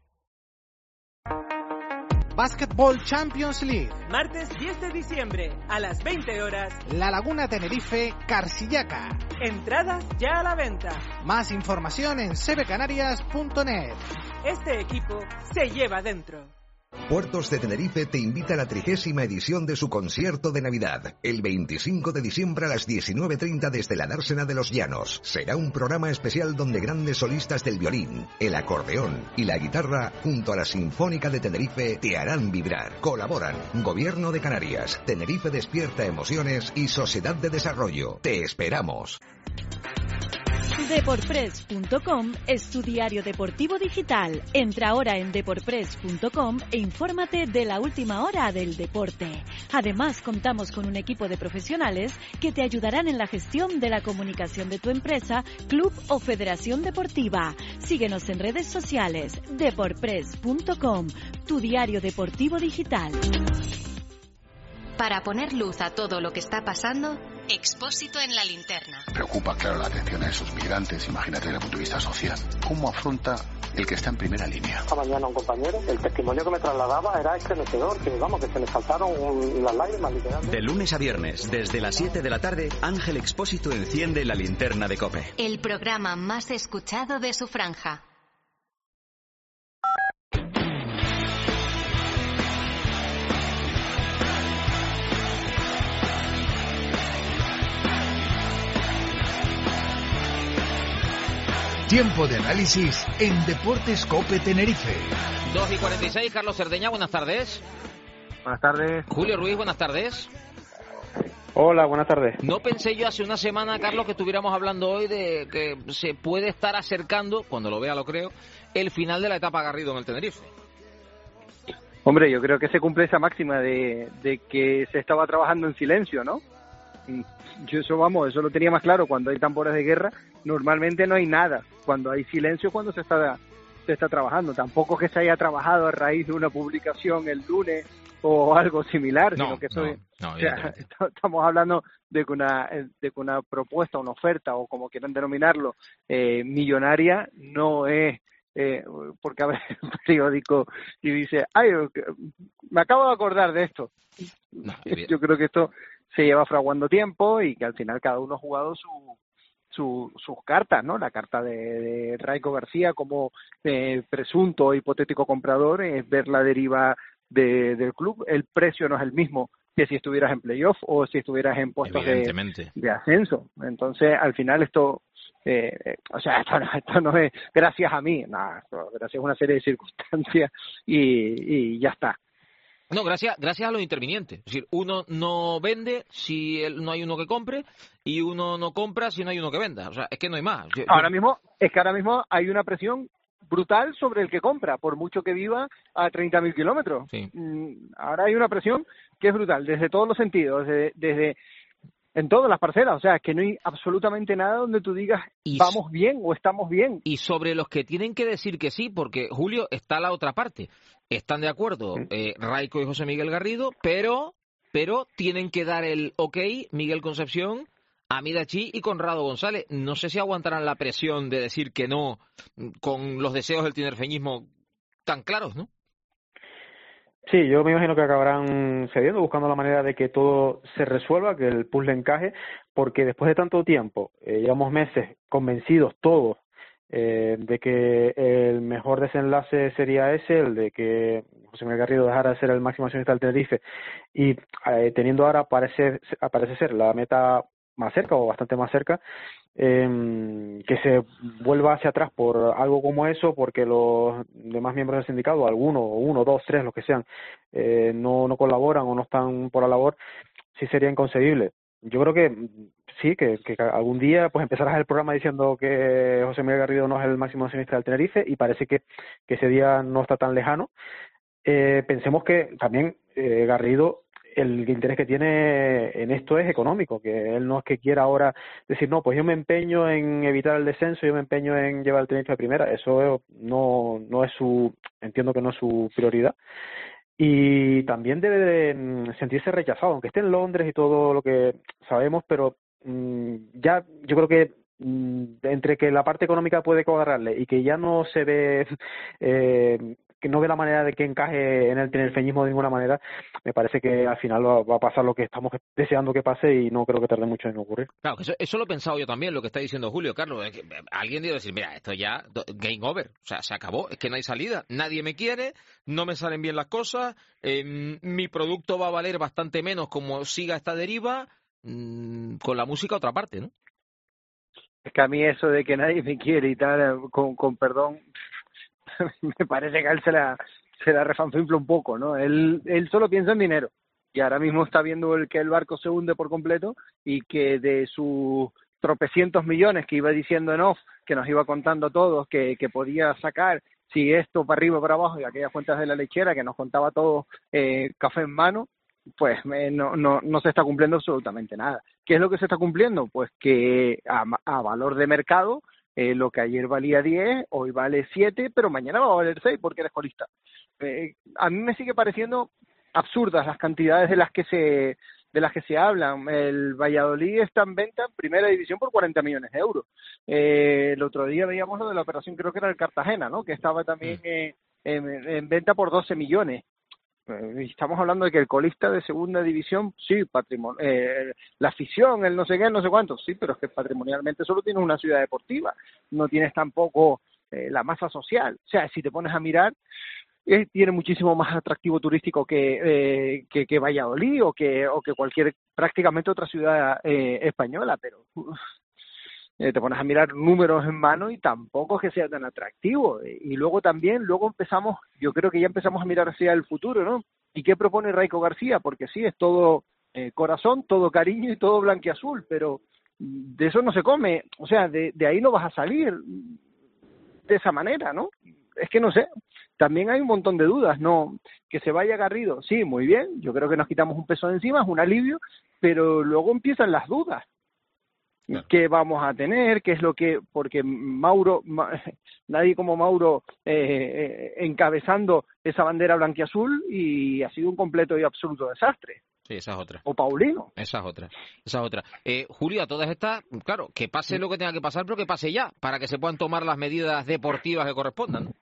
Basketball Champions League. Martes diez de diciembre, a las veinte horas. La Laguna Tenerife, Carsillaca. Entradas ya a la venta. Más información en sebecanarias punto net. Este equipo se lleva dentro. Puertos de Tenerife te invita a la trigésima edición de su concierto de Navidad, el veinticinco de diciembre a las diecinueve treinta desde la Dársena de los Llanos. Será un programa especial donde grandes solistas del violín, el acordeón y la guitarra, junto a la Sinfónica de Tenerife, te harán vibrar. Colaboran Gobierno de Canarias, Tenerife Despierta Emociones y Sociedad de Desarrollo. Te esperamos. Deporpress punto com es tu diario deportivo digital. Entra ahora en deporpress punto com e infórmate de la última hora del deporte. Además, contamos con un equipo de profesionales que te ayudarán en la gestión de la comunicación de tu empresa, club o federación deportiva. Síguenos en redes sociales. Deporpress punto com, tu diario deportivo digital. Para poner luz a todo lo que está pasando, Expósito en la linterna. Preocupa, claro, la atención a esos migrantes, imagínate desde el punto de vista social. ¿Cómo afronta el que está en primera línea? Esta mañana un compañero, el testimonio que me trasladaba era estremecedor, que vamos, que se le saltaron un, las lágrimas literalmente. De lunes a viernes, desde las siete de la tarde, Ángel Expósito enciende la linterna de COPE. El programa más escuchado de su franja. Tiempo de análisis en Deportes COPE Tenerife. dos y cuarenta y seis, Carlos Cerdeña, buenas tardes. Buenas tardes. Julio Ruiz, buenas tardes. Hola, buenas tardes. No pensé yo hace una semana, Carlos, que estuviéramos hablando hoy de que se puede estar acercando, cuando lo vea lo creo, el final de la etapa Garrido en el Tenerife. Hombre, yo creo que se cumple esa máxima de, de que se estaba trabajando en silencio, ¿no? Yo eso, vamos, eso lo tenía más claro. Cuando hay tambores de guerra, normalmente no hay nada. Cuando hay silencio, cuando se está se está trabajando. Tampoco que se haya trabajado a raíz de una publicación el lunes o algo similar, no, sino que eso no, es, no, o sea, estamos hablando de que una de que una propuesta, una oferta o como quieran denominarlo, eh, millonaria, no es eh, porque abre el periódico y dice, ay, me acabo de acordar de esto. No, yo creo que esto se lleva fraguando tiempo y que al final cada uno ha jugado su, su, sus cartas, ¿no? La carta de, de Raico García como eh, presunto hipotético comprador es ver la deriva de, del club. El precio no es el mismo que si estuvieras en playoff o si estuvieras en puestos de, de ascenso. Entonces, al final esto, eh, eh, o sea, esto no, esto no es gracias a mí, nada, esto, gracias a una serie de circunstancias y, y ya está. No, gracias gracias a los intervinientes. Es decir, uno no vende si no hay uno que compre y uno no compra si no hay uno que venda. O sea, es que no hay más. Yo, ahora yo... mismo, es que ahora mismo hay una presión brutal sobre el que compra, por mucho que viva a treinta mil kilómetros. Sí. Ahora hay una presión que es brutal, desde todos los sentidos, desde... desde en todas las parcelas, o sea, es que no hay absolutamente nada donde tú digas y vamos bien o estamos bien. Y sobre los que tienen que decir que sí, porque, Julio, está la otra parte. Están de acuerdo eh, Raico y José Miguel Garrido, pero pero tienen que dar el ok Miguel Concepción, Amidachi y Conrado González. No sé si aguantarán la presión de decir que no con los deseos del tinerfeñismo tan claros, ¿no? Sí, yo me imagino que acabarán cediendo, buscando la manera de que todo se resuelva, que el puzzle encaje, porque después de tanto tiempo, eh, llevamos meses convencidos todos eh, de que el mejor desenlace sería ese, el de que José Miguel Garrido dejara de ser el máximo accionista del Tenerife, y eh, teniendo ahora parece, parece ser la meta más cerca o bastante más cerca, eh, que se vuelva hacia atrás por algo como eso, porque los demás miembros del sindicato, alguno, uno, dos, tres, los que sean, eh, no, no colaboran o no están por la labor, sí sería inconcebible. Yo creo que sí, que, que algún día pues empezarás el programa diciendo que José Miguel Garrido no es el máximo accionista del Tenerife, y parece que, que ese día no está tan lejano. Eh, pensemos que también eh, Garrido, el interés que tiene en esto es económico, que él no es que quiera ahora decir, no, pues yo me empeño en evitar el descenso, yo me empeño en llevar el Tenerife a primera. Eso no, no es su, entiendo que no es su prioridad. Y también debe de sentirse rechazado, aunque esté en Londres y todo lo que sabemos, pero mmm, ya yo creo que mmm, entre que la parte económica puede cuadrarle y que ya no se ve eh, que no ve la manera de que encaje en el tinerfeñismo de ninguna manera, me parece que al final va, va a pasar lo que estamos deseando que pase y no creo que tarde mucho en ocurrir. Claro, que eso, eso lo he pensado yo también, lo que está diciendo Julio, Carlos. Es que alguien debe decir, mira, esto ya, game over, o sea, se acabó, es que no hay salida, nadie me quiere, no me salen bien las cosas, eh, mi producto va a valer bastante menos como siga esta deriva, mmm, con la música a otra parte, ¿no? Es que a mí eso de que nadie me quiere y tal, con, con perdón, me parece que a él se la, se la refanfinfla un poco, ¿no? Él, él solo piensa en dinero y ahora mismo está viendo el que el barco se hunde por completo y que de sus tropecientos millones que iba diciendo en off, que nos iba contando a todos que, que podía sacar si esto para arriba o para abajo y aquellas cuentas de la lechera que nos contaba todo eh, café en mano, pues eh, no, no, no se está cumpliendo absolutamente nada. ¿Qué es lo que se está cumpliendo? Pues que a, a valor de mercado, eh, lo que ayer valía diez, hoy vale siete, pero mañana va a valer seis porque eres colista. Eh, a mí me sigue pareciendo absurdas las cantidades de las que se de las que se hablan. El Valladolid está en venta en primera división por cuarenta millones de euros. Eh, el otro día veíamos lo de la operación, creo que era el Cartagena, ¿no? Que estaba también eh, en, en venta por doce millones. Estamos hablando de que el colista de segunda división, sí, patrimonio, eh, la afición, el no sé qué, no sé cuánto, sí, pero es que patrimonialmente solo tienes una ciudad deportiva, no tienes tampoco eh, la masa social. O sea, si te pones a mirar, eh, tiene muchísimo más atractivo turístico que, eh, que, que Valladolid o que, o que cualquier, prácticamente otra ciudad eh, española, pero uf, eh, te pones a mirar números en mano y tampoco es que sea tan atractivo. Y luego también, luego empezamos, yo creo que ya empezamos a mirar hacia el futuro, ¿no? ¿Y qué propone Raico García? Porque sí, es todo eh, corazón, todo cariño y todo blanquiazul, pero de eso no se come, o sea, de, de ahí no vas a salir de esa manera, ¿no? Es que no sé, también hay un montón de dudas, ¿no? Que se vaya Garrido, sí, muy bien, yo creo que nos quitamos un peso de encima, es un alivio, pero luego empiezan las dudas. ¿Qué vamos a tener? ¿Qué es lo que...? Porque Mauro, ma, nadie como Mauro eh, eh, encabezando esa bandera blanquiazul y ha sido un completo y absoluto desastre. Sí, esa es otra. O Paulino. Esa es otra. Esa es otra. Eh, Julio, a todas estas, claro, que pase lo que tenga que pasar, pero que pase ya, para que se puedan tomar las medidas deportivas que correspondan, ¿no?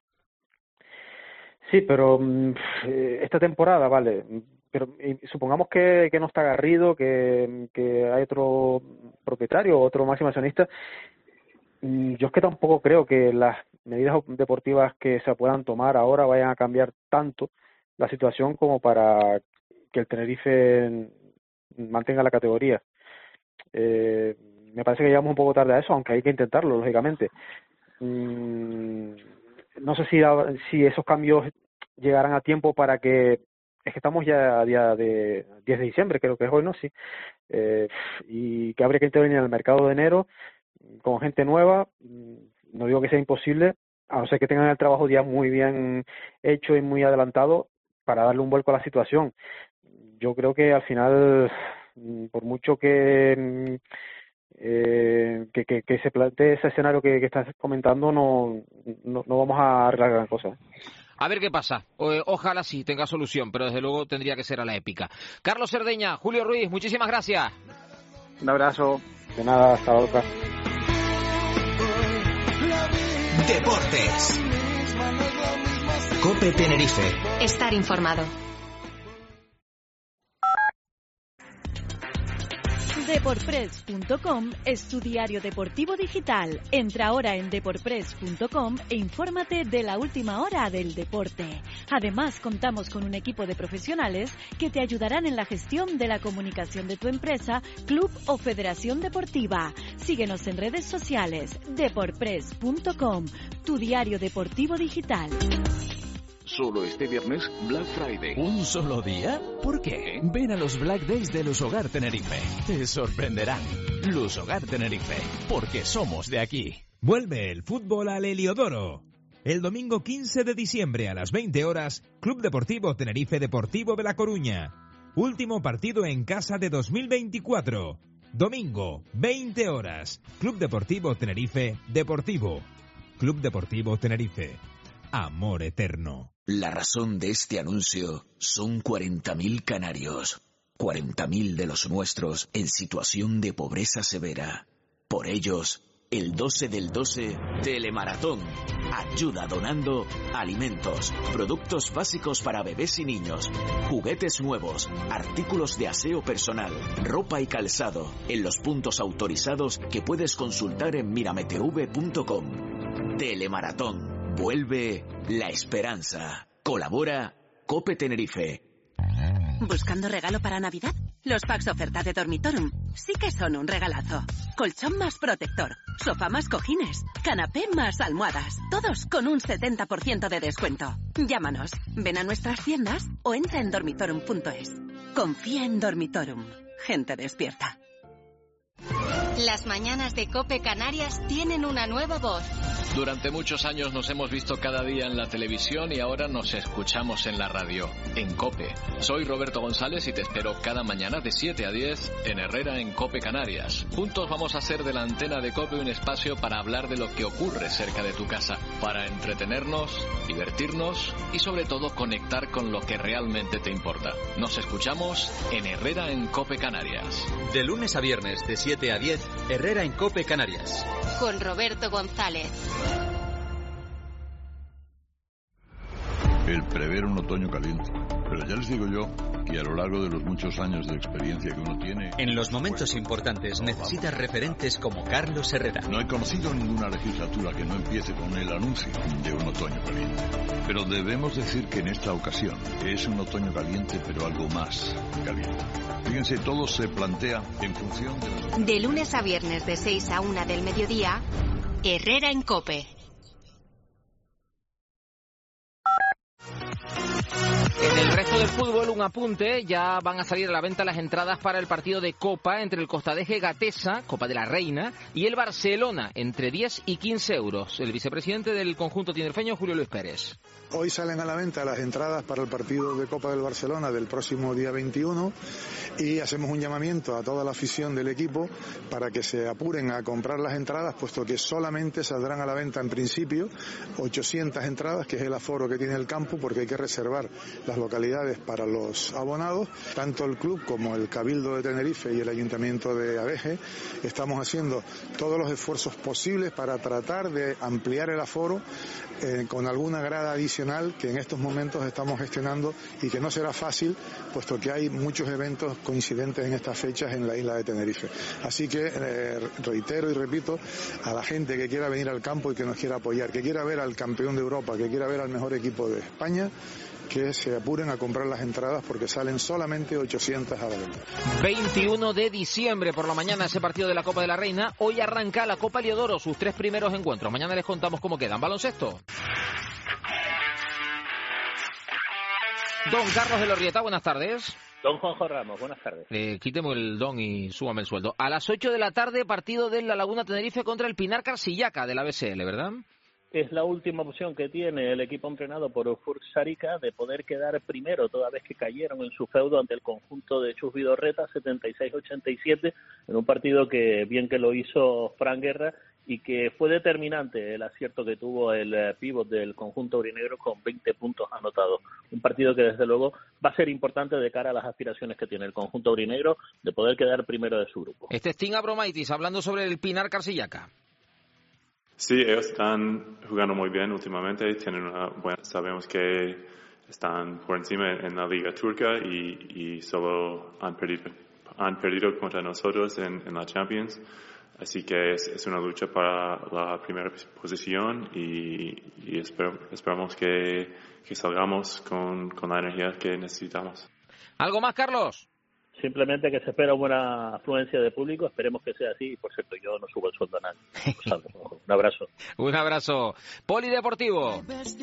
Sí, pero eh, esta temporada, vale... Pero supongamos que, que no está Garrido, que, que hay otro propietario, otro máximo accionista. Yo es que tampoco creo que las medidas deportivas que se puedan tomar ahora vayan a cambiar tanto la situación como para que el Tenerife mantenga la categoría. Eh, me parece que llegamos un poco tarde a eso, aunque hay que intentarlo, lógicamente. Mm, no sé si, si esos cambios llegarán a tiempo para que... Es que estamos ya a día de diez de diciembre, creo que es hoy, ¿no? Sí. Eh, y que habría que intervenir en el mercado de enero con gente nueva. No digo que sea imposible, a no ser que tengan el trabajo ya muy bien hecho y muy adelantado para darle un vuelco a la situación. Yo creo que al final, por mucho que eh, que, que, que se plantee ese escenario que, que estás comentando, no, no, no vamos a arreglar gran cosa. A ver qué pasa. O, ojalá sí tenga solución, pero desde luego tendría que ser a la épica. Carlos Cerdeña, Julio Ruiz, muchísimas gracias. Un abrazo. De nada, hasta luego. Deportes. COPE Tenerife. Estar informado. Deporpress punto com es tu diario deportivo digital. Entra ahora en deporpress punto com e infórmate de la última hora del deporte. Además, contamos con un equipo de profesionales que te ayudarán en la gestión de la comunicación de tu empresa, club o federación deportiva. Síguenos en redes sociales. Deporpress punto com, tu diario deportivo digital. Solo este viernes, Black Friday. ¿Un solo día? ¿Por qué? Ven a los Black Days de Luz Hogar Tenerife. Te sorprenderán. Luz Hogar Tenerife, porque somos de aquí. Vuelve el fútbol al Heliodoro. El domingo quince de diciembre a las veinte horas, Club Deportivo Tenerife Deportivo de La Coruña. Último partido en casa de dos mil veinticuatro. Domingo, veinte horas. Club Deportivo Tenerife Deportivo. Club Deportivo Tenerife. Amor eterno. La razón de este anuncio son cuarenta mil canarios. cuarenta mil de los nuestros en situación de pobreza severa. Por ellos, El doce del doce, Telemaratón. Ayuda donando alimentos, productos básicos para bebés y niños, juguetes nuevos, artículos de aseo personal, ropa y calzado, en los puntos autorizados que puedes consultar en mirametv punto com. Telemaratón. Vuelve la esperanza. Colabora COPE Tenerife. ¿Buscando regalo para Navidad? Los packs oferta de Dormitorum sí que son un regalazo. Colchón más protector, sofá más cojines, canapé más almohadas, todos con un setenta por ciento de descuento. Llámanos, ven a nuestras tiendas o entra en dormitorum punto es. Confía en Dormitorum. Gente despierta. Las mañanas de COPE Canarias tienen una nueva voz. Durante muchos años nos hemos visto cada día en la televisión y ahora nos escuchamos en la radio, en COPE. Soy Roberto González y te espero cada mañana de siete a diez en Herrera en COPE Canarias. Juntos vamos a hacer de la antena de COPE un espacio para hablar de lo que ocurre cerca de tu casa, para entretenernos, divertirnos y sobre todo conectar con lo que realmente te importa. Nos escuchamos en Herrera en COPE Canarias. De lunes a viernes de siete a diez, Herrera en COPE Canarias. Con Roberto González. El prever un otoño caliente. Pero ya les digo yo que a lo largo de los muchos años de experiencia que uno tiene... En los momentos importantes necesitas referentes como Carlos Herrera. No he conocido ninguna legislatura que no empiece con el anuncio de un otoño caliente. Pero debemos decir que en esta ocasión es un otoño caliente, pero algo más caliente. Fíjense, todo se plantea en función de... Los... De lunes a viernes de seis a una del mediodía, Herrera en COPE. En el resto del fútbol, un apunte, ya van a salir a la venta las entradas para el partido de Copa entre el Costadeje Gatesa, Copa de la Reina, y el Barcelona, entre diez y quince euros. El vicepresidente del conjunto tinerfeño, Julio Luis Pérez. Hoy salen a la venta las entradas para el partido de Copa del Barcelona del próximo día veintiuno y hacemos un llamamiento a toda la afición del equipo para que se apuren a comprar las entradas, puesto que solamente saldrán a la venta en principio ochocientas entradas, que es el aforo que tiene el campo, porque hay que reservar las localidades para los abonados. Tanto el club como el Cabildo de Tenerife y el Ayuntamiento de Adeje estamos haciendo todos los esfuerzos posibles para tratar de ampliar el aforo eh, con alguna grada adicional que en estos momentos estamos gestionando y que no será fácil, puesto que hay muchos eventos coincidentes en estas fechas en la isla de Tenerife. Así que eh, reitero y repito a la gente que quiera venir al campo y que nos quiera apoyar, que quiera ver al campeón de Europa, que quiera ver al mejor equipo de España, que se apuren a comprar las entradas porque salen solamente ochocientas a la venta. veintiuno de diciembre por la mañana ese partido de la Copa de la Reina. Hoy arranca la Copa Heliodoro, sus tres primeros encuentros. Mañana les contamos cómo quedan. Baloncesto. Don Carlos de Lorrieta, buenas tardes. Don Juanjo Ramos, buenas tardes. Eh, quíteme el don y súbame el sueldo. A las ocho de la tarde, partido de la Laguna Tenerife contra el Pinar Carsillaca de la B S L, ¿verdad? Es la última opción que tiene el equipo entrenado por Ufur Sarika de poder quedar primero, toda vez que cayeron en su feudo ante el conjunto de Chus Vidorreta, setenta y seis a ochenta y siete, en un partido que bien que lo hizo Fran Guerra y que fue determinante el acierto que tuvo el pívot del conjunto aurinegro con veinte puntos anotados. Un partido que desde luego va a ser importante de cara a las aspiraciones que tiene el conjunto aurinegro de poder quedar primero de su grupo. Este es Tim Abromaitis hablando sobre el Pinar Carsillaca. Sí, ellos están jugando muy bien últimamente, tienen una buena, sabemos que están por encima en la liga turca y, y solo han perdido, han perdido contra nosotros en, en la Champions, así que es, es una lucha para la primera posición y, y espero, esperamos que, que salgamos con, con la energía que necesitamos. ¿Algo más, Carlos? Simplemente que se espera buena afluencia de público, esperemos que sea así. Y por cierto, yo no subo el sueldo a nadie. Un abrazo. Un abrazo. Polideportivo.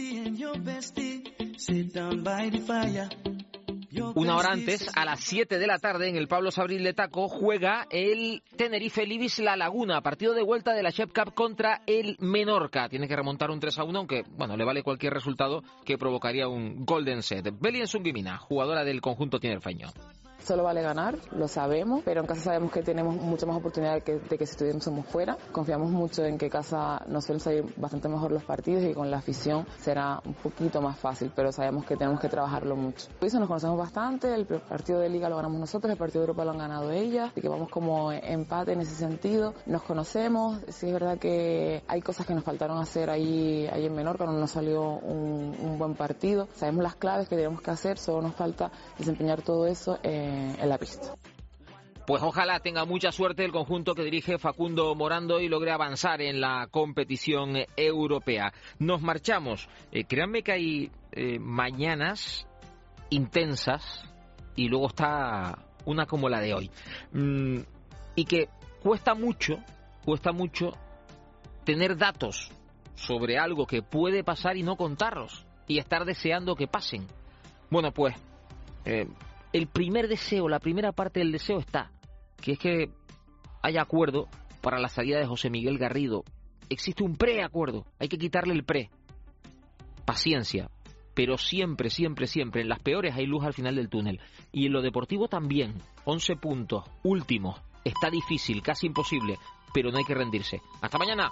Una hora antes, a las siete de la tarde, en el Pablo Sabril de Taco, juega el Tenerife Libis La Laguna, partido de vuelta de la Shep Cup contra el Menorca. Tiene que remontar un tres a uno, aunque, bueno, le vale cualquier resultado que provocaría un golden set. Belén Sungimina, jugadora del conjunto tinerfeño. Solo vale ganar, lo sabemos, pero en casa sabemos que tenemos mucha más oportunidad de que, de que si estuviésemos fuera. Confiamos mucho en que casa nos suelen salir bastante mejor los partidos y con la afición será un poquito más fácil, pero sabemos que tenemos que trabajarlo mucho. Por eso nos conocemos bastante, el partido de Liga lo ganamos nosotros, el partido de Europa lo han ganado ellas, así que vamos como empate en ese sentido. Nos conocemos, sí es verdad que hay cosas que nos faltaron hacer ahí, ahí en Menorca, no nos salió un, un buen partido. Sabemos las claves que tenemos que hacer, solo nos falta desempeñar todo eso eh, en la pista. Pues ojalá tenga mucha suerte el conjunto que dirige Facundo Morando y logre avanzar en la competición europea. Nos marchamos. Eh, créanme que hay eh, mañanas intensas y luego está una como la de hoy. Mm, y que cuesta mucho, cuesta mucho tener datos sobre algo que puede pasar y no contarlos y estar deseando que pasen. Bueno, pues eh, el primer deseo, la primera parte del deseo está, que es que haya acuerdo para la salida de José Miguel Garrido. Existe un preacuerdo, hay que quitarle el pre. Paciencia, pero siempre, siempre, siempre, en las peores hay luz al final del túnel. Y en lo deportivo también, once puntos, últimos, está difícil, casi imposible, pero no hay que rendirse. ¡Hasta mañana!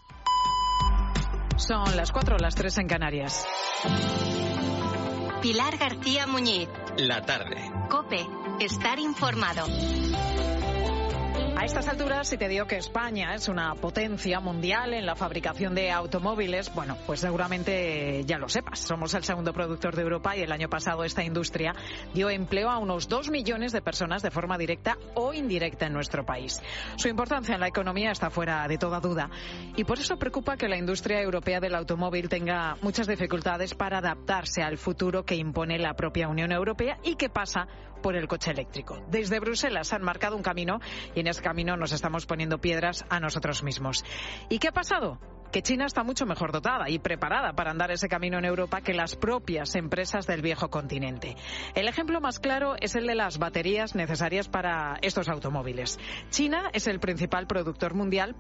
Son las cuatro, las tres en Canarias. Pilar García Muñiz. La tarde. COPE. Estar informado. A estas alturas, si te digo que España es una potencia mundial en la fabricación de automóviles, bueno, pues seguramente ya lo sepas. Somos el segundo productor de Europa y el año pasado esta industria dio empleo a unos dos millones de personas de forma directa o indirecta en nuestro país. Su importancia en la economía está fuera de toda duda y por eso preocupa que la industria europea del automóvil tenga muchas dificultades para adaptarse al futuro que impone la propia Unión Europea y que pasa por el coche eléctrico. Desde Bruselas han marcado un camino y en ese camino nos estamos poniendo piedras a nosotros mismos. ¿Y qué ha pasado? Que China está mucho mejor dotada y preparada para andar ese camino en Europa que las propias empresas del viejo continente. El ejemplo más claro es el de las baterías necesarias para estos automóviles. China es el principal productor mundial,